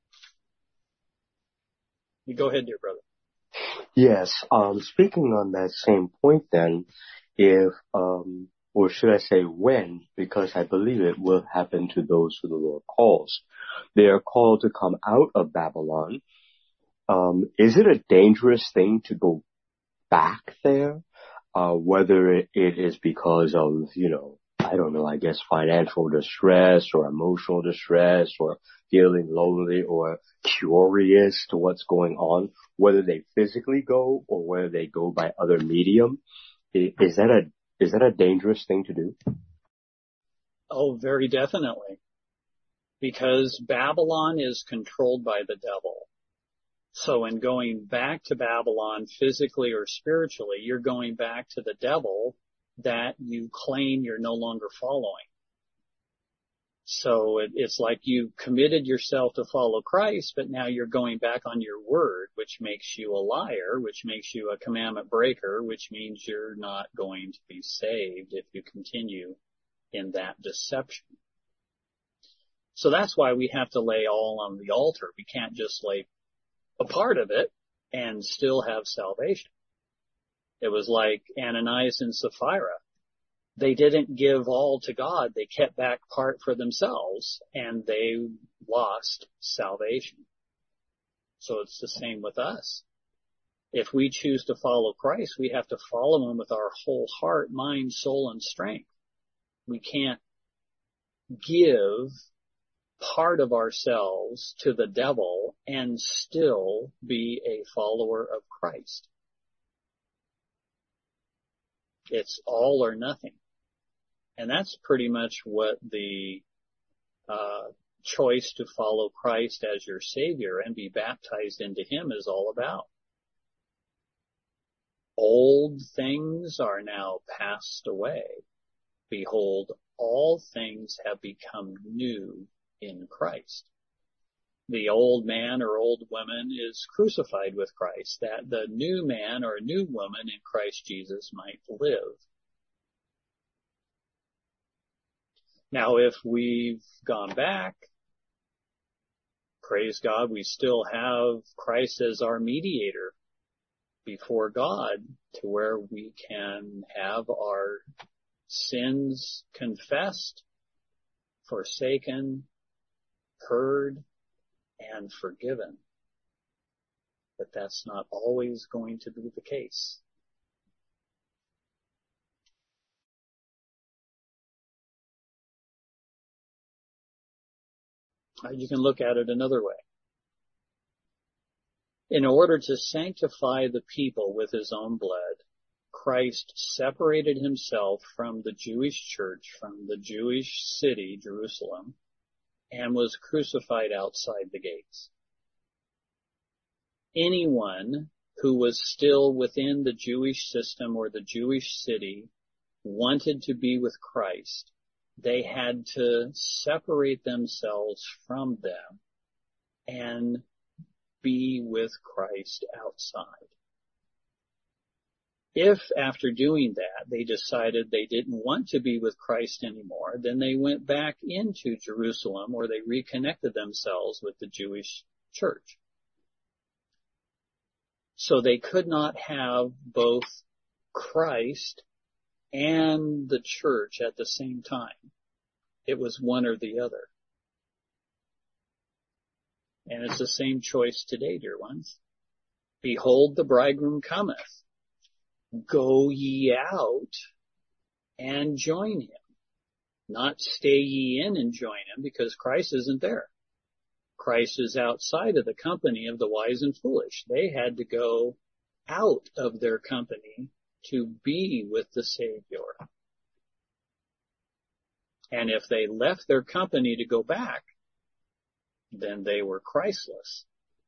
[SPEAKER 1] You go ahead, dear brother.
[SPEAKER 2] Yes. Speaking on that same point then, if, or should I say when, because I believe it will happen to those who the Lord calls. They are called to come out of Babylon. Is it a dangerous thing to go back there? Whether it is because of, I don't know, I guess financial distress or emotional distress or feeling lonely or curious to what's going on, whether they physically go or whether they go by other medium. Is that a dangerous thing to do?
[SPEAKER 1] Oh, very definitely. Because Babylon is controlled by the devil. So in going back to Babylon physically or spiritually, you're going back to the devil that you claim you're no longer following. So it's like you committed yourself to follow Christ, but now you're going back on your word, which makes you a liar, which makes you a commandment breaker, which means you're not going to be saved if you continue in that deception. So that's why we have to lay all on the altar. We can't just lay a part of it and still have salvation. It was like Ananias and Sapphira. They didn't give all to God. They kept back part for themselves, and they lost salvation. So it's the same with us. If we choose to follow Christ, we have to follow him with our whole heart, mind, soul, and strength. We can't give part of ourselves to the devil and still be a follower of Christ. It's all or nothing. And that's pretty much what the choice to follow Christ as your Savior and be baptized into Him is all about. Old things are now passed away. Behold, all things have become new in Christ. The old man or old woman is crucified with Christ, that the new man or new woman in Christ Jesus might live. Now, if we've gone back, praise God, we still have Christ as our mediator before God, to where we can have our sins confessed, forsaken, heard, and forgiven. But that's not always going to be the case. You can look at it another way. In order to sanctify the people with His own blood, Christ separated Himself from the Jewish church, from the Jewish city, Jerusalem, and was crucified outside the gates. Anyone who was still within the Jewish system or the Jewish city wanted to be with Christ, they had to separate themselves from them and be with Christ outside. If after doing that they decided they didn't want to be with Christ anymore, then they went back into Jerusalem, or they reconnected themselves with the Jewish church. So they could not have both Christ and the church at the same time. It was one or the other. And it's the same choice today, dear ones. Behold, the bridegroom cometh. Go ye out and join Him. Not stay ye in and join Him, because Christ isn't there. Christ is outside of the company of the wise and foolish. They had to go out of their company to be with the Savior. And if they left their company to go back, then they were Christless.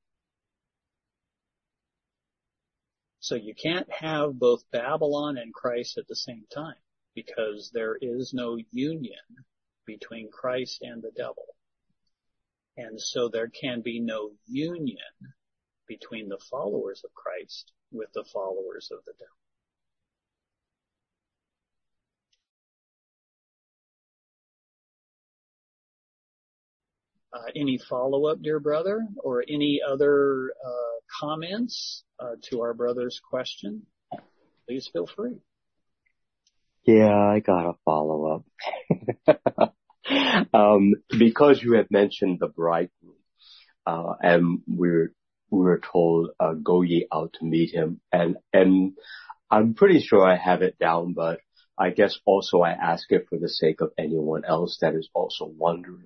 [SPEAKER 1] So you can't have both Babylon and Christ at the same time, because there is no union between Christ and the devil. And so there can be no union between the followers of Christ with the followers of the devil. Any follow-up, dear brother, or any other comments to our brother's question? Please feel free.
[SPEAKER 2] Yeah, I got a follow-up. Because you had mentioned the bridegroom, and we were told, go ye out to meet him, and I'm pretty sure I have it down, but I guess also I ask it for the sake of anyone else that is also wondering.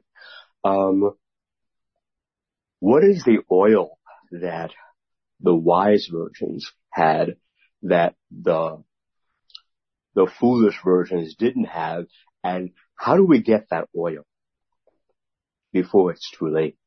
[SPEAKER 2] What is the oil that the wise virgins had that the foolish virgins didn't have, and how do we get that oil before it's too late?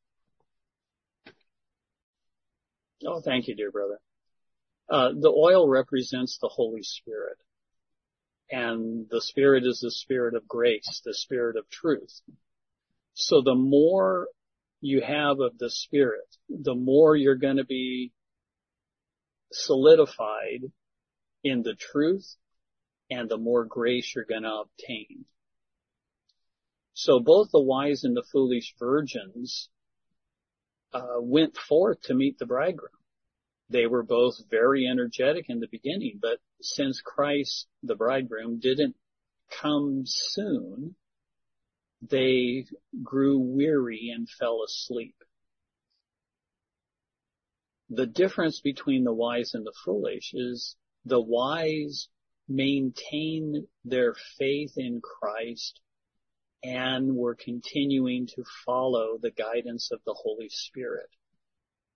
[SPEAKER 1] Oh, thank you, dear brother. The oil represents the Holy Spirit, and the Spirit is the Spirit of grace, the Spirit of truth. So the more you have of the Spirit, the more you're going to be solidified in the truth, and the more grace you're going to obtain. So both the wise and the foolish virgins went forth to meet the bridegroom. They were both very energetic in the beginning, but since Christ, the bridegroom, didn't come soon, they grew weary and fell asleep. The difference between the wise and the foolish is the wise maintain their faith in Christ and were continuing to follow the guidance of the Holy Spirit.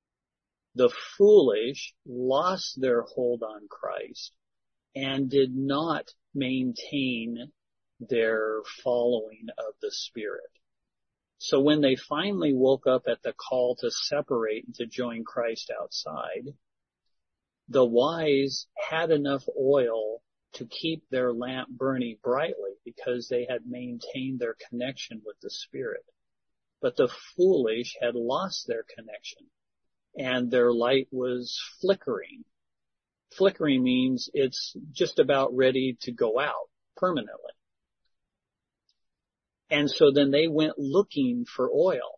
[SPEAKER 1] The foolish lost their hold on Christ and did not maintain their following of the Spirit. So when they finally woke up at the call to separate and to join Christ outside, the wise had enough oil to keep their lamp burning brightly because they had maintained their connection with the Spirit. But the foolish had lost their connection and their light was flickering. Flickering means it's just about ready to go out permanently. And so then they went looking for oil.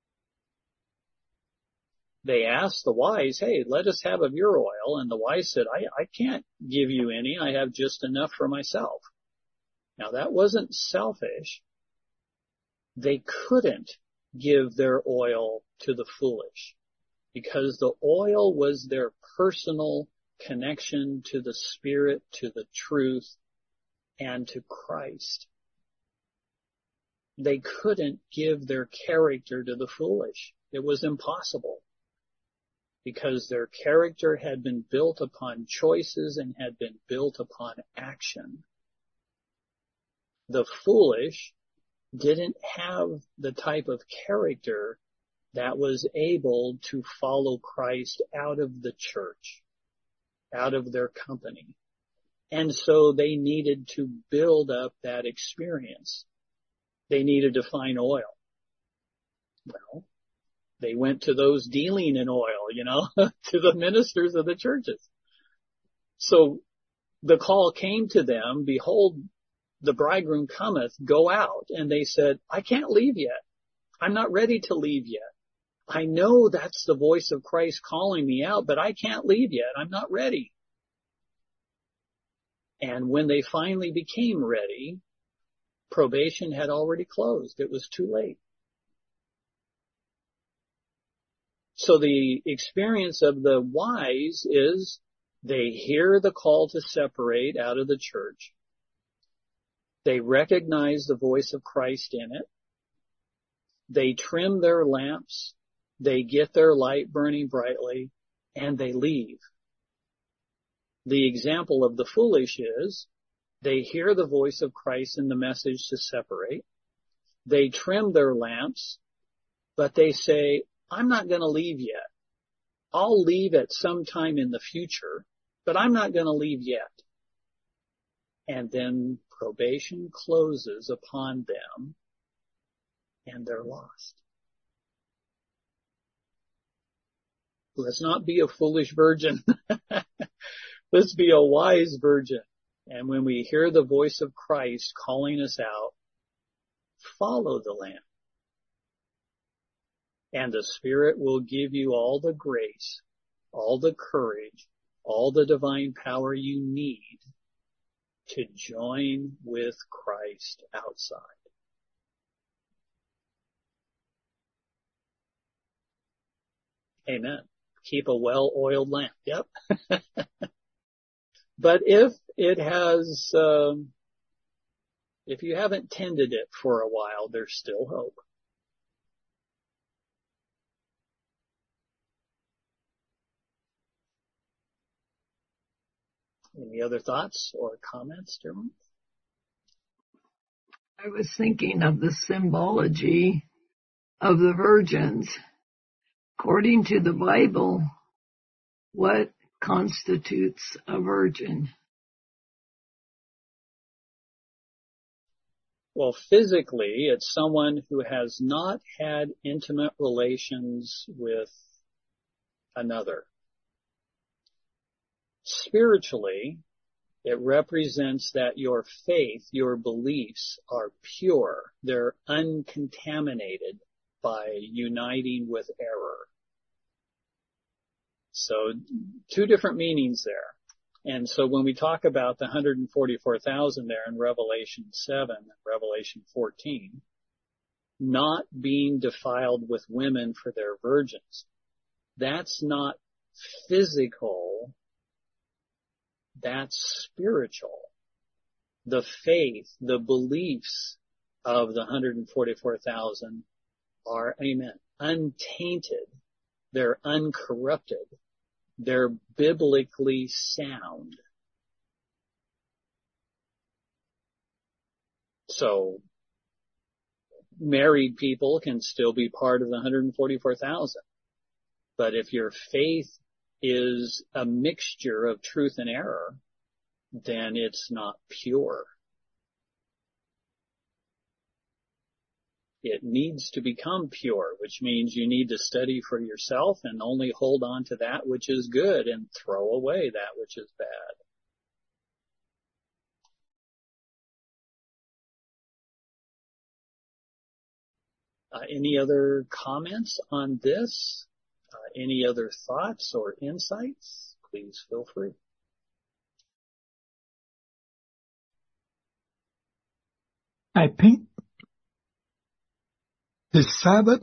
[SPEAKER 1] They asked the wise, hey, let us have of your oil. And the wise said, I can't give you any. I have just enough for myself. Now that wasn't selfish. They couldn't give their oil to the foolish because the oil was their personal connection to the Spirit, to the truth, and to Christ. They couldn't give their character to the foolish. It was impossible because their character had been built upon choices and had been built upon action. The foolish didn't have the type of character that was able to follow Christ out of the church, out of their company. And so they needed to build up that experience. They needed to find oil. Well, they went to those dealing in oil, to the ministers of the churches. So the call came to them, behold, the bridegroom cometh, go out. And they said, I can't leave yet. I'm not ready to leave yet. I know that's the voice of Christ calling me out, but I can't leave yet. I'm not ready. And when they finally became ready, probation had already closed. It was too late. So the experience of the wise is they hear the call to separate out of the church. They recognize the voice of Christ in it. They trim their lamps. They get their light burning brightly, and they leave. The example of the foolish is they hear the voice of Christ in the message to separate. They trim their lamps, but they say, I'm not going to leave yet. I'll leave at some time in the future, but I'm not going to leave yet. And then probation closes upon them and they're lost. Let's not be a foolish virgin. Let's be a wise virgin. And when we hear the voice of Christ calling us out, follow the Lamb. And the Spirit will give you all the grace, all the courage, all the divine power you need to join with Christ outside. Amen. Keep a well-oiled lamp. Yep. But if it has, if you haven't tended it for a while, there's still hope. Any other thoughts or comments, Jerome?
[SPEAKER 3] I was thinking of the symbology of the virgins. According to the Bible, what constitutes a virgin?
[SPEAKER 1] Well, physically, it's someone who has not had intimate relations with another. Spiritually, it represents that your faith, your beliefs are pure. They're uncontaminated by uniting with error. So 2 different meanings there. And so when we talk about the 144,000 there in Revelation 7 and Revelation 14, not being defiled with women for their virgins, that's not physical, that's spiritual. The faith, the beliefs of the 144,000 are, amen, untainted They're uncorrupted. They're biblically sound. So married people can still be part of the 144,000. But if your faith is a mixture of truth and error, then it's not pure. It needs to become pure, which means you need to study for yourself and only hold on to that which is good and throw away that which is bad. Any other comments on this? Any other thoughts or insights? Please feel free.
[SPEAKER 6] I think the Sabbath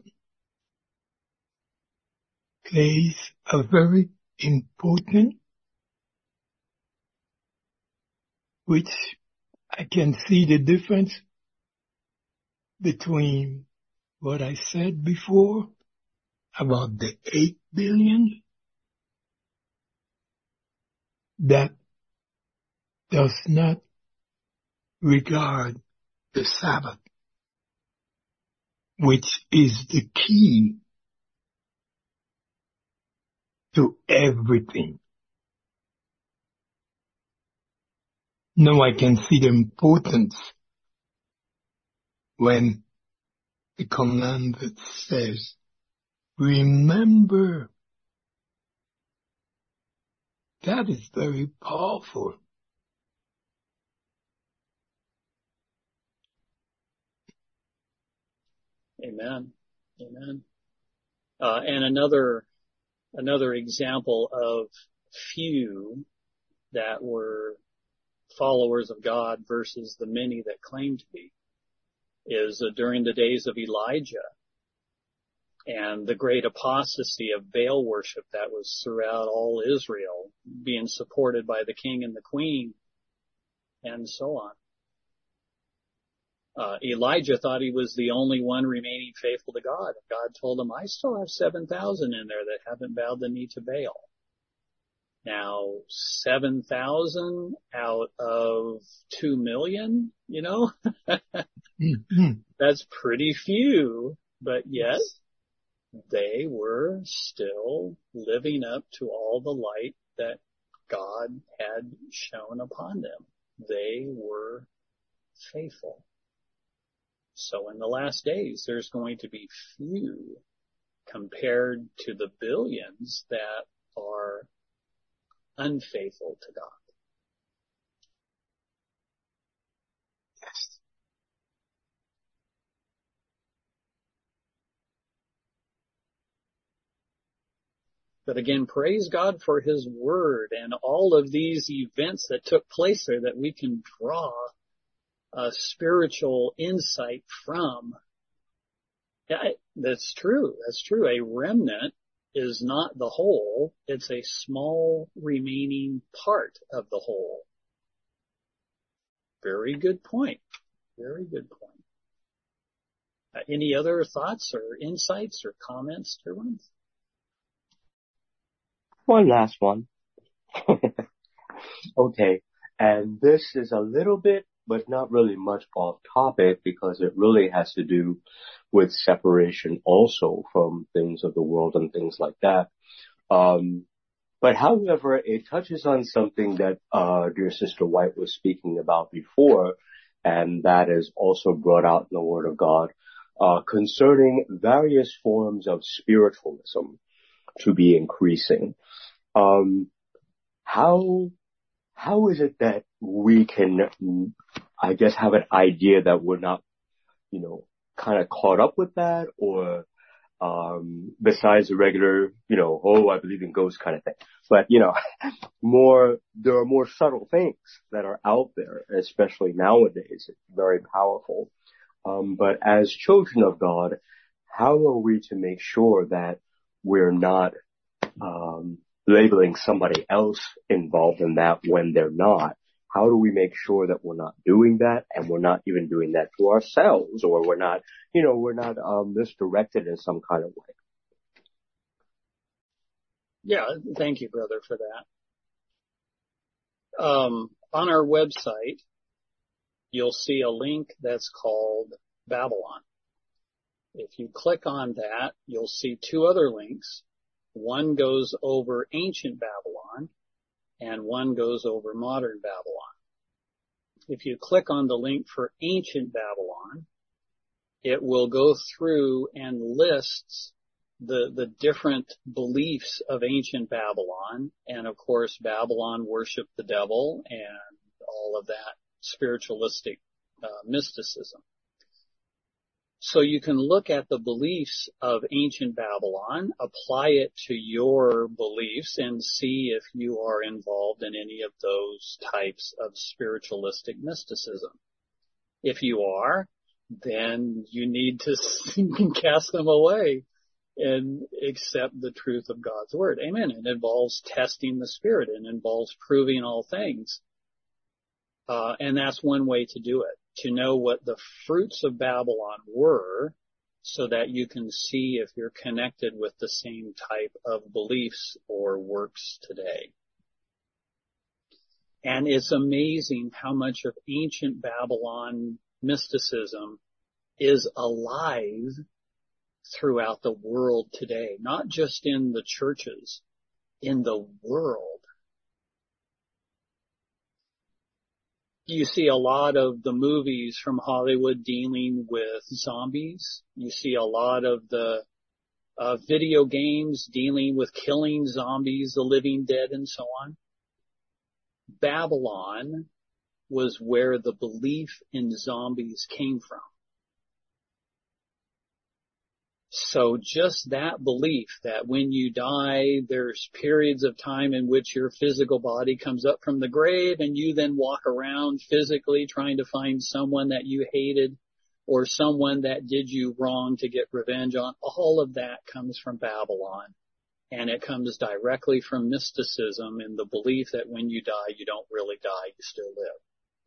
[SPEAKER 6] plays a very important, which I can see the difference between what I said before about the 8 billion that does not regard the Sabbath, which is the key to everything. Now I can see the importance when the commandment says, remember. That is very powerful.
[SPEAKER 1] Amen. Amen. And another example of few that were followers of God versus the many that claim to be is during the days of Elijah and the great apostasy of Baal worship that was throughout all Israel, being supported by the king and the queen and so on. Elijah thought he was the only one remaining faithful to God. God told him, I still have 7,000 in there that haven't bowed the knee to Baal. Now, 7,000 out of 2 million, that's pretty few, but yet they were still living up to all the light that God had shown upon them. They were faithful. So in the last days, there's going to be few compared to the billions that are unfaithful to God.
[SPEAKER 6] Yes.
[SPEAKER 1] But again, praise God for His Word and all of these events that took place there that we can draw a spiritual insight from. Yeah, that's true. That's true. A remnant is not the whole. It's a small remaining part of the whole. Very good point. Very good point. Any other thoughts or insights or comments, everyone?
[SPEAKER 2] One last one. Okay. And this is a little bit, but not really much off topic because it really has to do with separation also from things of the world and things like that. But however, it touches on something that dear Sister White was speaking about before, and that is also brought out in the Word of God, concerning various forms of spiritualism to be increasing. How is it that we can, I guess, have an idea that we're not, kind of caught up with that, or besides the regular, I believe in ghosts kind of thing. But, there are more subtle things that are out there, especially nowadays. It's very powerful. But as children of God, how are we to make sure that we're not labeling somebody else involved in that when they're not? How do we make sure that we're not doing that, and we're not even doing that to ourselves, or we're not misdirected in some kind of way?
[SPEAKER 1] Yeah, thank you, brother, for that. On our website, you'll see a link that's called Babylon. If you click on that, you'll see two other links. One goes over ancient Babylon, and one goes over modern Babylon. If you click on the link for ancient Babylon, it will go through and lists the different beliefs of ancient Babylon. And of course, Babylon worshiped the devil and all of that spiritualistic mysticism. So you can look at the beliefs of ancient Babylon, apply it to your beliefs, and see if you are involved in any of those types of spiritualistic mysticism. If you are, then you need to cast them away and accept the truth of God's word. Amen. It involves testing the spirit. It involves proving all things. And that's one way to do it, to know what the fruits of Babylon were, so that you can see if you're connected with the same type of beliefs or works today. And it's amazing how much of ancient Babylon mysticism is alive throughout the world today, not just in the churches, in the world. You see a lot of the movies from Hollywood dealing with zombies. You see a lot of the video games dealing with killing zombies, the living dead, and so on. Babylon was where the belief in zombies came from. So just that belief that when you die, there's periods of time in which your physical body comes up from the grave and you then walk around physically trying to find someone that you hated or someone that did you wrong to get revenge on, all of that comes from Babylon. And it comes directly from mysticism and the belief that when you die, you don't really die, you still live.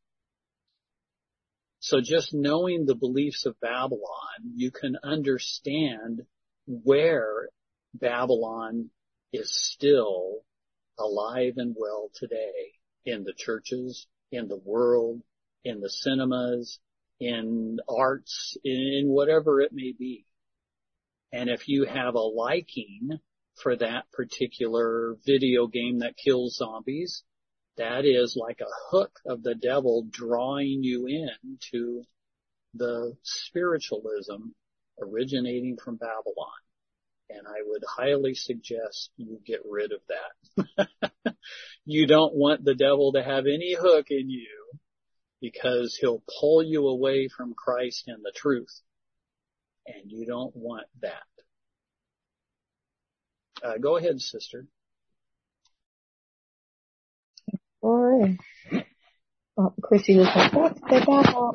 [SPEAKER 1] So just knowing the beliefs of Babylon, you can understand where Babylon is still alive and well today in the churches, in the world, in the cinemas, in arts, in whatever it may be. And if you have a liking for that particular video game that kills zombies, that is like a hook of the devil drawing you into the spiritualism originating from Babylon. And I would highly suggest you get rid of that. You don't want the devil to have any hook in you, because he'll pull you away from Christ and the truth. And you don't want that. Go ahead, sister.
[SPEAKER 7] Or Chrissy was like, "What's the devil?"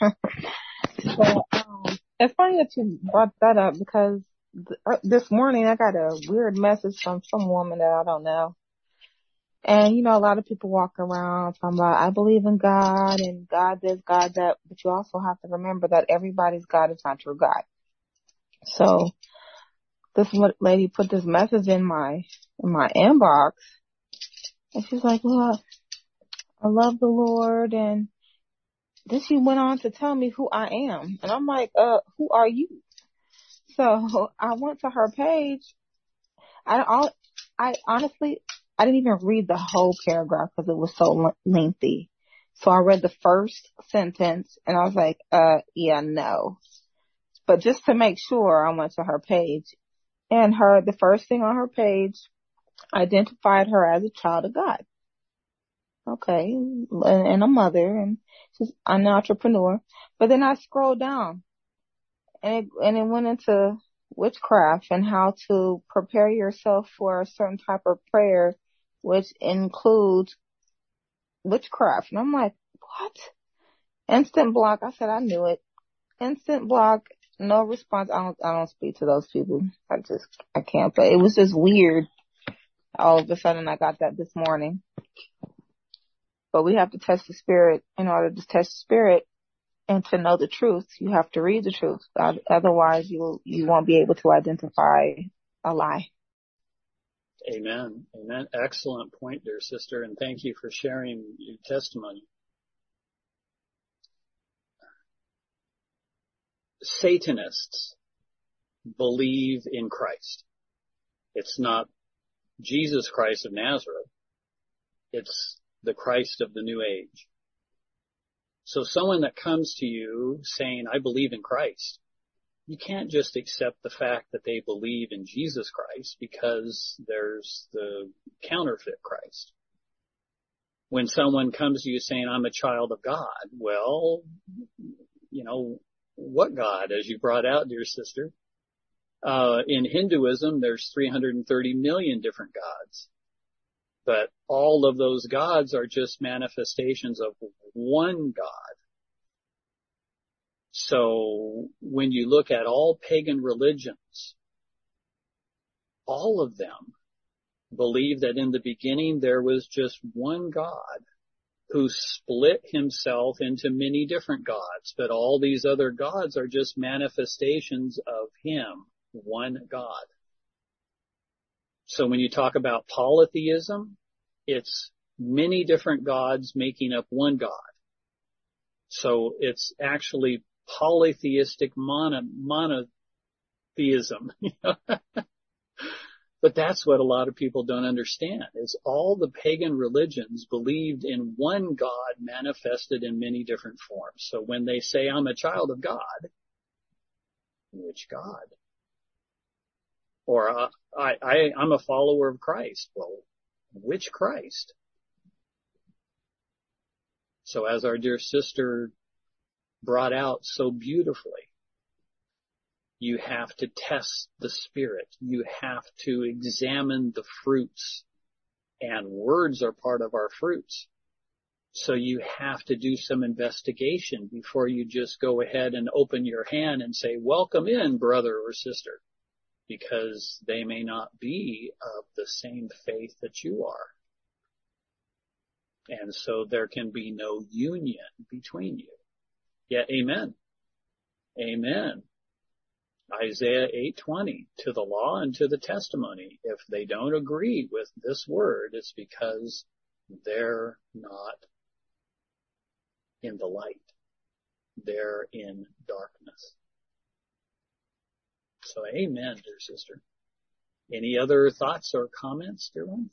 [SPEAKER 7] So it's funny that you brought that up, because this morning I got a weird message from some woman that I don't know. And you know, a lot of people walk around talking about, I believe in God and God this, God that, but you also have to remember that everybody's God is not your God. So this lady put this message in my inbox, and she's like, "Well, I love the Lord," and then she went on to tell me who I am. And I'm like, who are you? So I went to her page. I honestly, I didn't even read the whole paragraph because it was so lengthy. So I read the first sentence and I was like, yeah, no. But just to make sure, I went to her page, and the first thing on her page identified her as a child of God. Okay, and a mother, and she's an entrepreneur. But then I scrolled down, and it went into witchcraft and how to prepare yourself for a certain type of prayer, which includes witchcraft. And I'm like, what? Instant block. I said, I knew it. Instant block. No response. I don't speak to those people. I can't. But it was just weird. All of a sudden, I got that this morning. But we have to test the spirit. In order to test the spirit and to know the truth, you have to read the truth. Otherwise, you won't be able to identify a lie.
[SPEAKER 1] Amen. Amen. Excellent point, dear sister, and thank you for sharing your testimony. Satanists believe in Christ. It's not Jesus Christ of Nazareth. It's the Christ of the New Age. So someone that comes to you saying, I believe in Christ, you can't just accept the fact that they believe in Jesus Christ because there's the counterfeit Christ. When someone comes to you saying, I'm a child of God, well, you know, what God, as you brought out, dear sister? In Hinduism, there's 330 million different gods. But all of those gods are just manifestations of one God. So when you look at all pagan religions, all of them believe that in the beginning there was just one God who split himself into many different gods, but all these other gods are just manifestations of him, one God. So when you talk about polytheism, it's many different gods making up one God. So it's actually polytheistic monotheism. But that's what a lot of people don't understand, is all the pagan religions believed in one God manifested in many different forms. So when they say, I'm a child of God, which God? Or I'm a follower of Christ. Well, which Christ? So as our dear sister brought out so beautifully, you have to test the spirit. You have to examine the fruits. And words are part of our fruits. So you have to do some investigation before you just go ahead and open your hand and say, welcome in, brother or sister, because they may not be of the same faith that you are. And so there can be no union between you. Yeah, amen. Amen. Isaiah 8:20, to the law and to the testimony. If they don't agree with this word, it's because they're not in the light. They're in darkness. So amen, dear sister. Any other thoughts or comments, dear ones?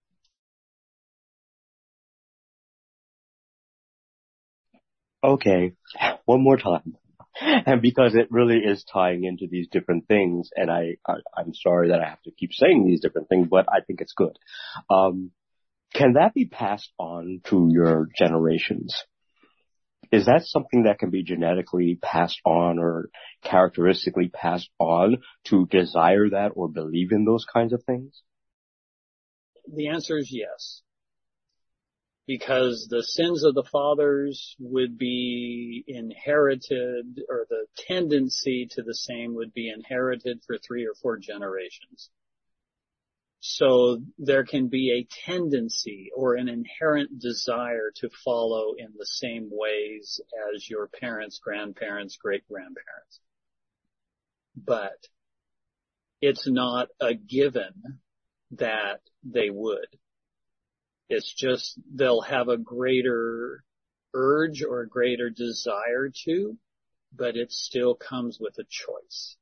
[SPEAKER 2] Okay, one more time. And because it really is tying into these different things, and I'm sorry that I have to keep saying these different things, but I think it's good. Can that be passed on to your generations? Is that something that can be genetically passed on or characteristically passed on to desire that or believe in those kinds of things?
[SPEAKER 1] The answer is yes. Because the sins of the fathers would be inherited, or the tendency to the same would be inherited for 3 or 4 generations. So there can be a tendency or an inherent desire to follow in the same ways as your parents, grandparents, great-grandparents. But it's not a given that they would. It's just they'll have a greater urge or a greater desire to, but it still comes with a choice.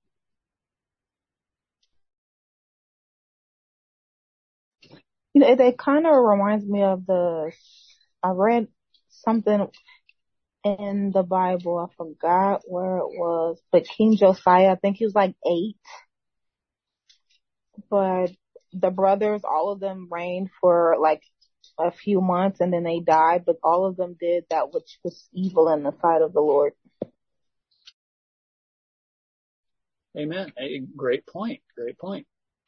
[SPEAKER 7] You know, it kind of reminds me of I read something in the Bible. I forgot where it was, but King Josiah, I think he was like 8. But the brothers, all of them reigned for like a few months and then they died, but all of them did that which was evil in the sight of the Lord.
[SPEAKER 1] Amen. Great point. Great point.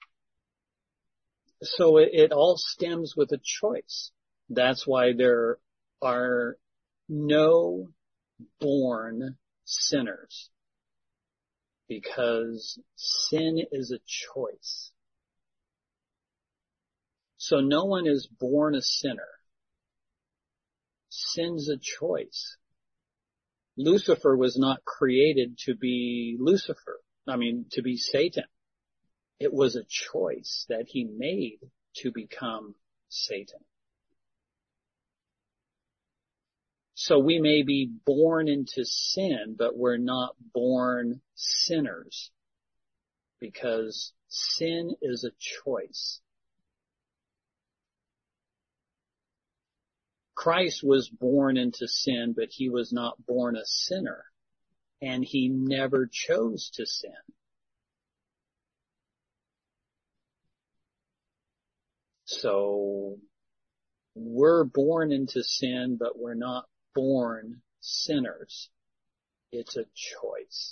[SPEAKER 1] So it all stems with a choice. That's why there are no born sinners, because sin is a choice. So no one is born a sinner. Sin's a choice. Lucifer was not created to be to be Satan. It was a choice that he made to become Satan. So we may be born into sin, but we're not born sinners, because sin is a choice. Christ was born into sin, but he was not born a sinner, and he never chose to sin. So we're born into sin, but we're not born sinners. It's a choice.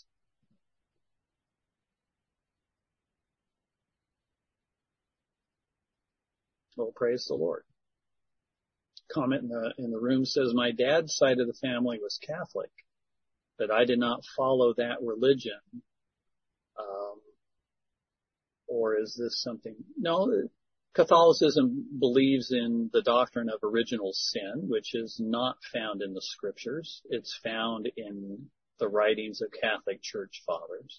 [SPEAKER 1] Well, praise the Lord. Comment in the room says, my dad's side of the family was Catholic, but I did not follow that religion. Or is this something? No, Catholicism believes in the doctrine of original sin, which is not found in the scriptures. It's found in the writings of Catholic Church fathers.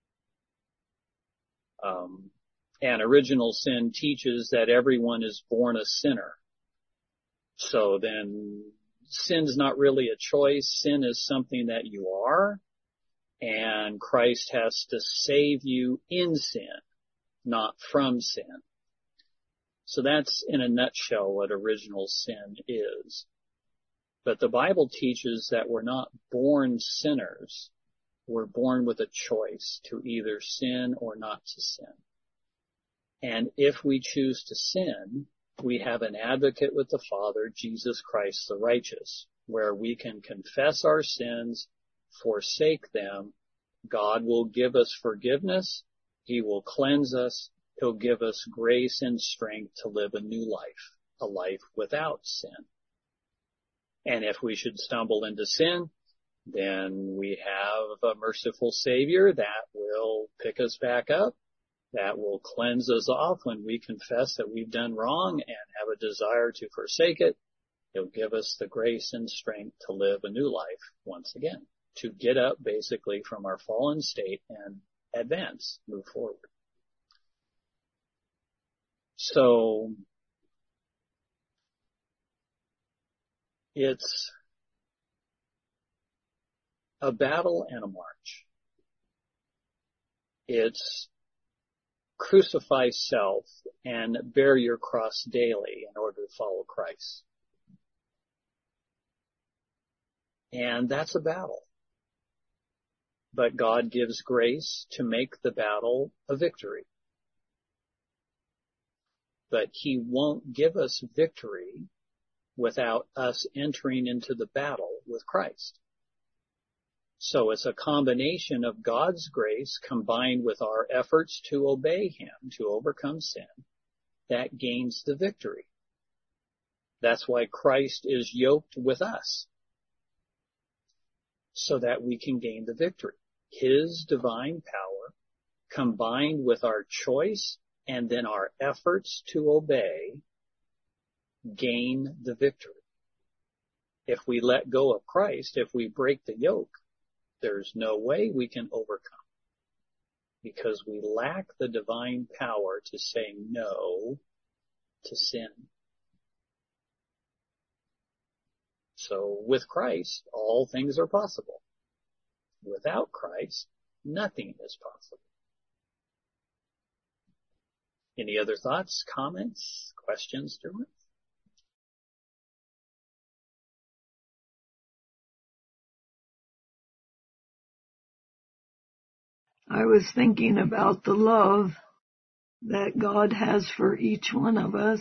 [SPEAKER 1] And original sin teaches that everyone is born a sinner. So then sin's not really a choice. Sin is something that you are, and Christ has to save you in sin, not from sin. So that's in a nutshell what original sin is. But the Bible teaches that we're not born sinners. We're born with a choice to either sin or not to sin. And if we choose to sin, we have an advocate with the Father, Jesus Christ the righteous, where we can confess our sins, forsake them. God will give us forgiveness. He will cleanse us. He'll give us grace and strength to live a new life, a life without sin. And if we should stumble into sin, then we have a merciful Savior that will pick us back up, that will cleanse us off when we confess that we've done wrong and have a desire to forsake it. He'll give us the grace and strength to live a new life once again, to get up basically from our fallen state and advance, move forward. So it's a battle and a march. It's crucify self and bear your cross daily in order to follow Christ. And that's a battle. But God gives grace to make the battle a victory. But he won't give us victory without us entering into the battle with Christ. So it's a combination of God's grace combined with our efforts to obey him, to overcome sin, that gains the victory. That's why Christ is yoked with us, so that we can gain the victory. His divine power combined with our choice and then our efforts to obey gain the victory. If we let go of Christ, if we break the yoke, there's no way we can overcome, because we lack the divine power to say no to sin. So with Christ, all things are possible. Without Christ, nothing is possible. Any other thoughts, comments, questions, Dermot?
[SPEAKER 3] I was thinking about the love that God has for each one of us.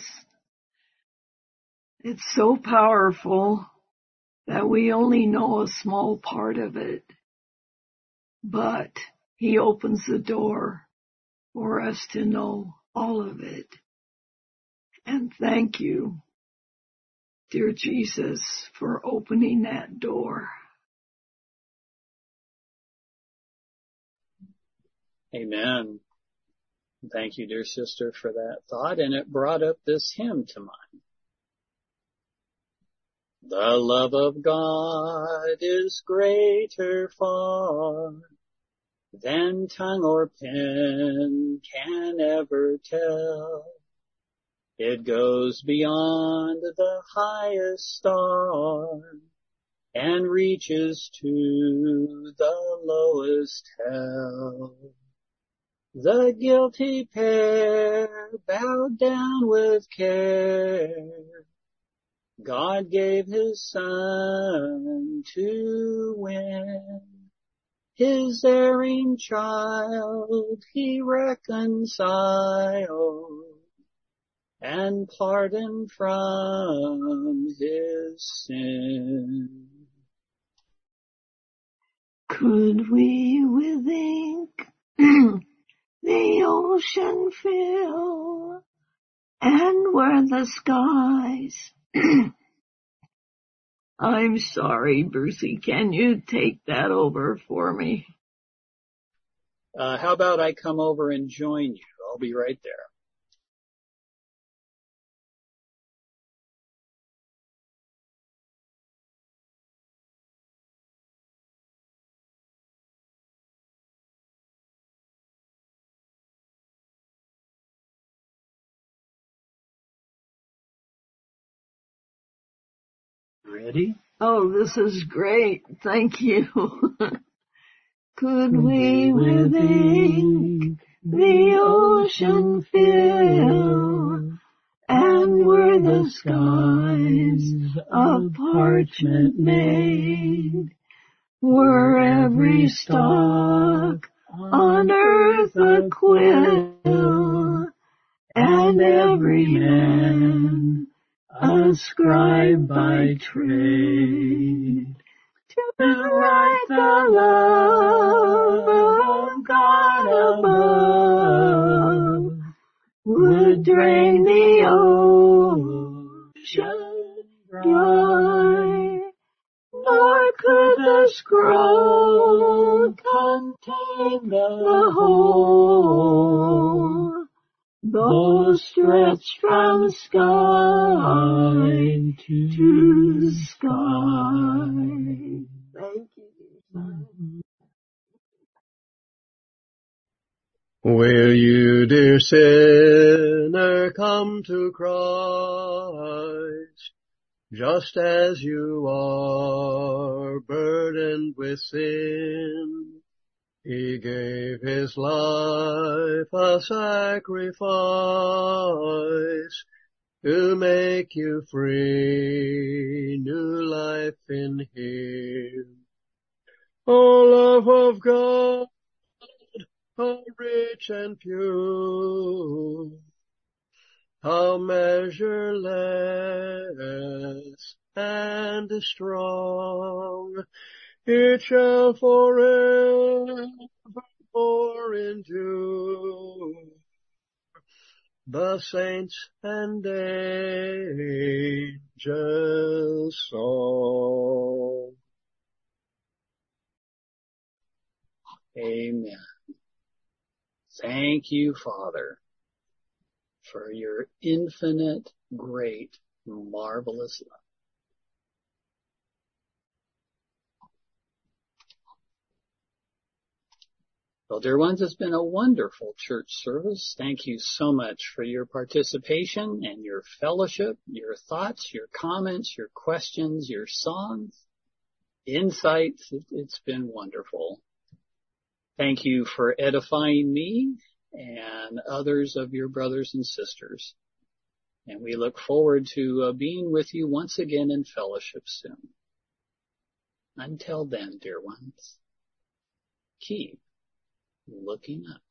[SPEAKER 3] It's so powerful that we only know a small part of it, but he opens the door for us to know all of it. And thank you, dear Jesus, for opening that door.
[SPEAKER 1] Amen. Thank you, dear sister, for that thought. And it brought up this hymn to mind. The love of God is greater far than tongue or pen can ever tell. It goes beyond the highest star and reaches to the lowest hell. The guilty pair bowed down with care. God gave his Son to win. His erring child he reconciled and pardoned from his sin.
[SPEAKER 3] Could we with ink the ocean fill, and were the skies... I'm sorry, Brucey, can you take that over for me?
[SPEAKER 1] How about I come over and join you? I'll be right there.
[SPEAKER 6] Ready?
[SPEAKER 3] Oh, this is great. Thank you. Could we with ink the ocean fill, and were the skies of parchment made, were every stalk on earth a quill, and every man a scribe by trade, to write the love of God above, would drain the ocean dry, nor could the scroll contain the whole, though stretched from sky to sky. Thank you.
[SPEAKER 8] Will you, dear sinner, come to Christ, just as you are burdened with sin? He gave his life a sacrifice to make you free, new life in him. O love of God, how rich and pure, how measureless and strong, it shall forevermore endure. The saints and angels' song.
[SPEAKER 1] Amen. Thank you, Father, for your infinite, great, marvelous love. Well, dear ones, it's been a wonderful church service. Thank you so much for your participation and your fellowship, your thoughts, your comments, your questions, your songs, insights. It's been wonderful. Thank you for edifying me and others of your brothers and sisters. And we look forward to being with you once again in fellowship soon. Until then, dear ones, keep looking up.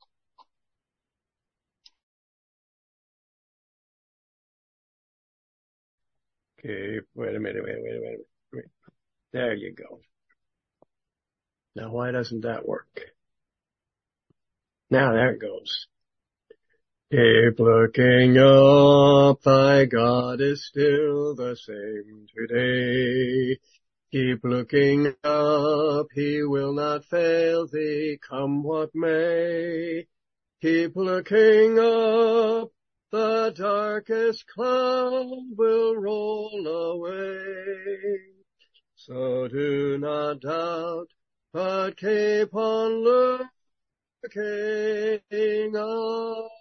[SPEAKER 8] Okay, wait a minute. There you go. Now, why doesn't that work? Now, there it goes. Keep looking up, thy God is still the same today. Keep looking up, he will not fail thee, come what may. Keep looking up, the darkest cloud will roll away. So do not doubt, but keep on looking
[SPEAKER 2] King of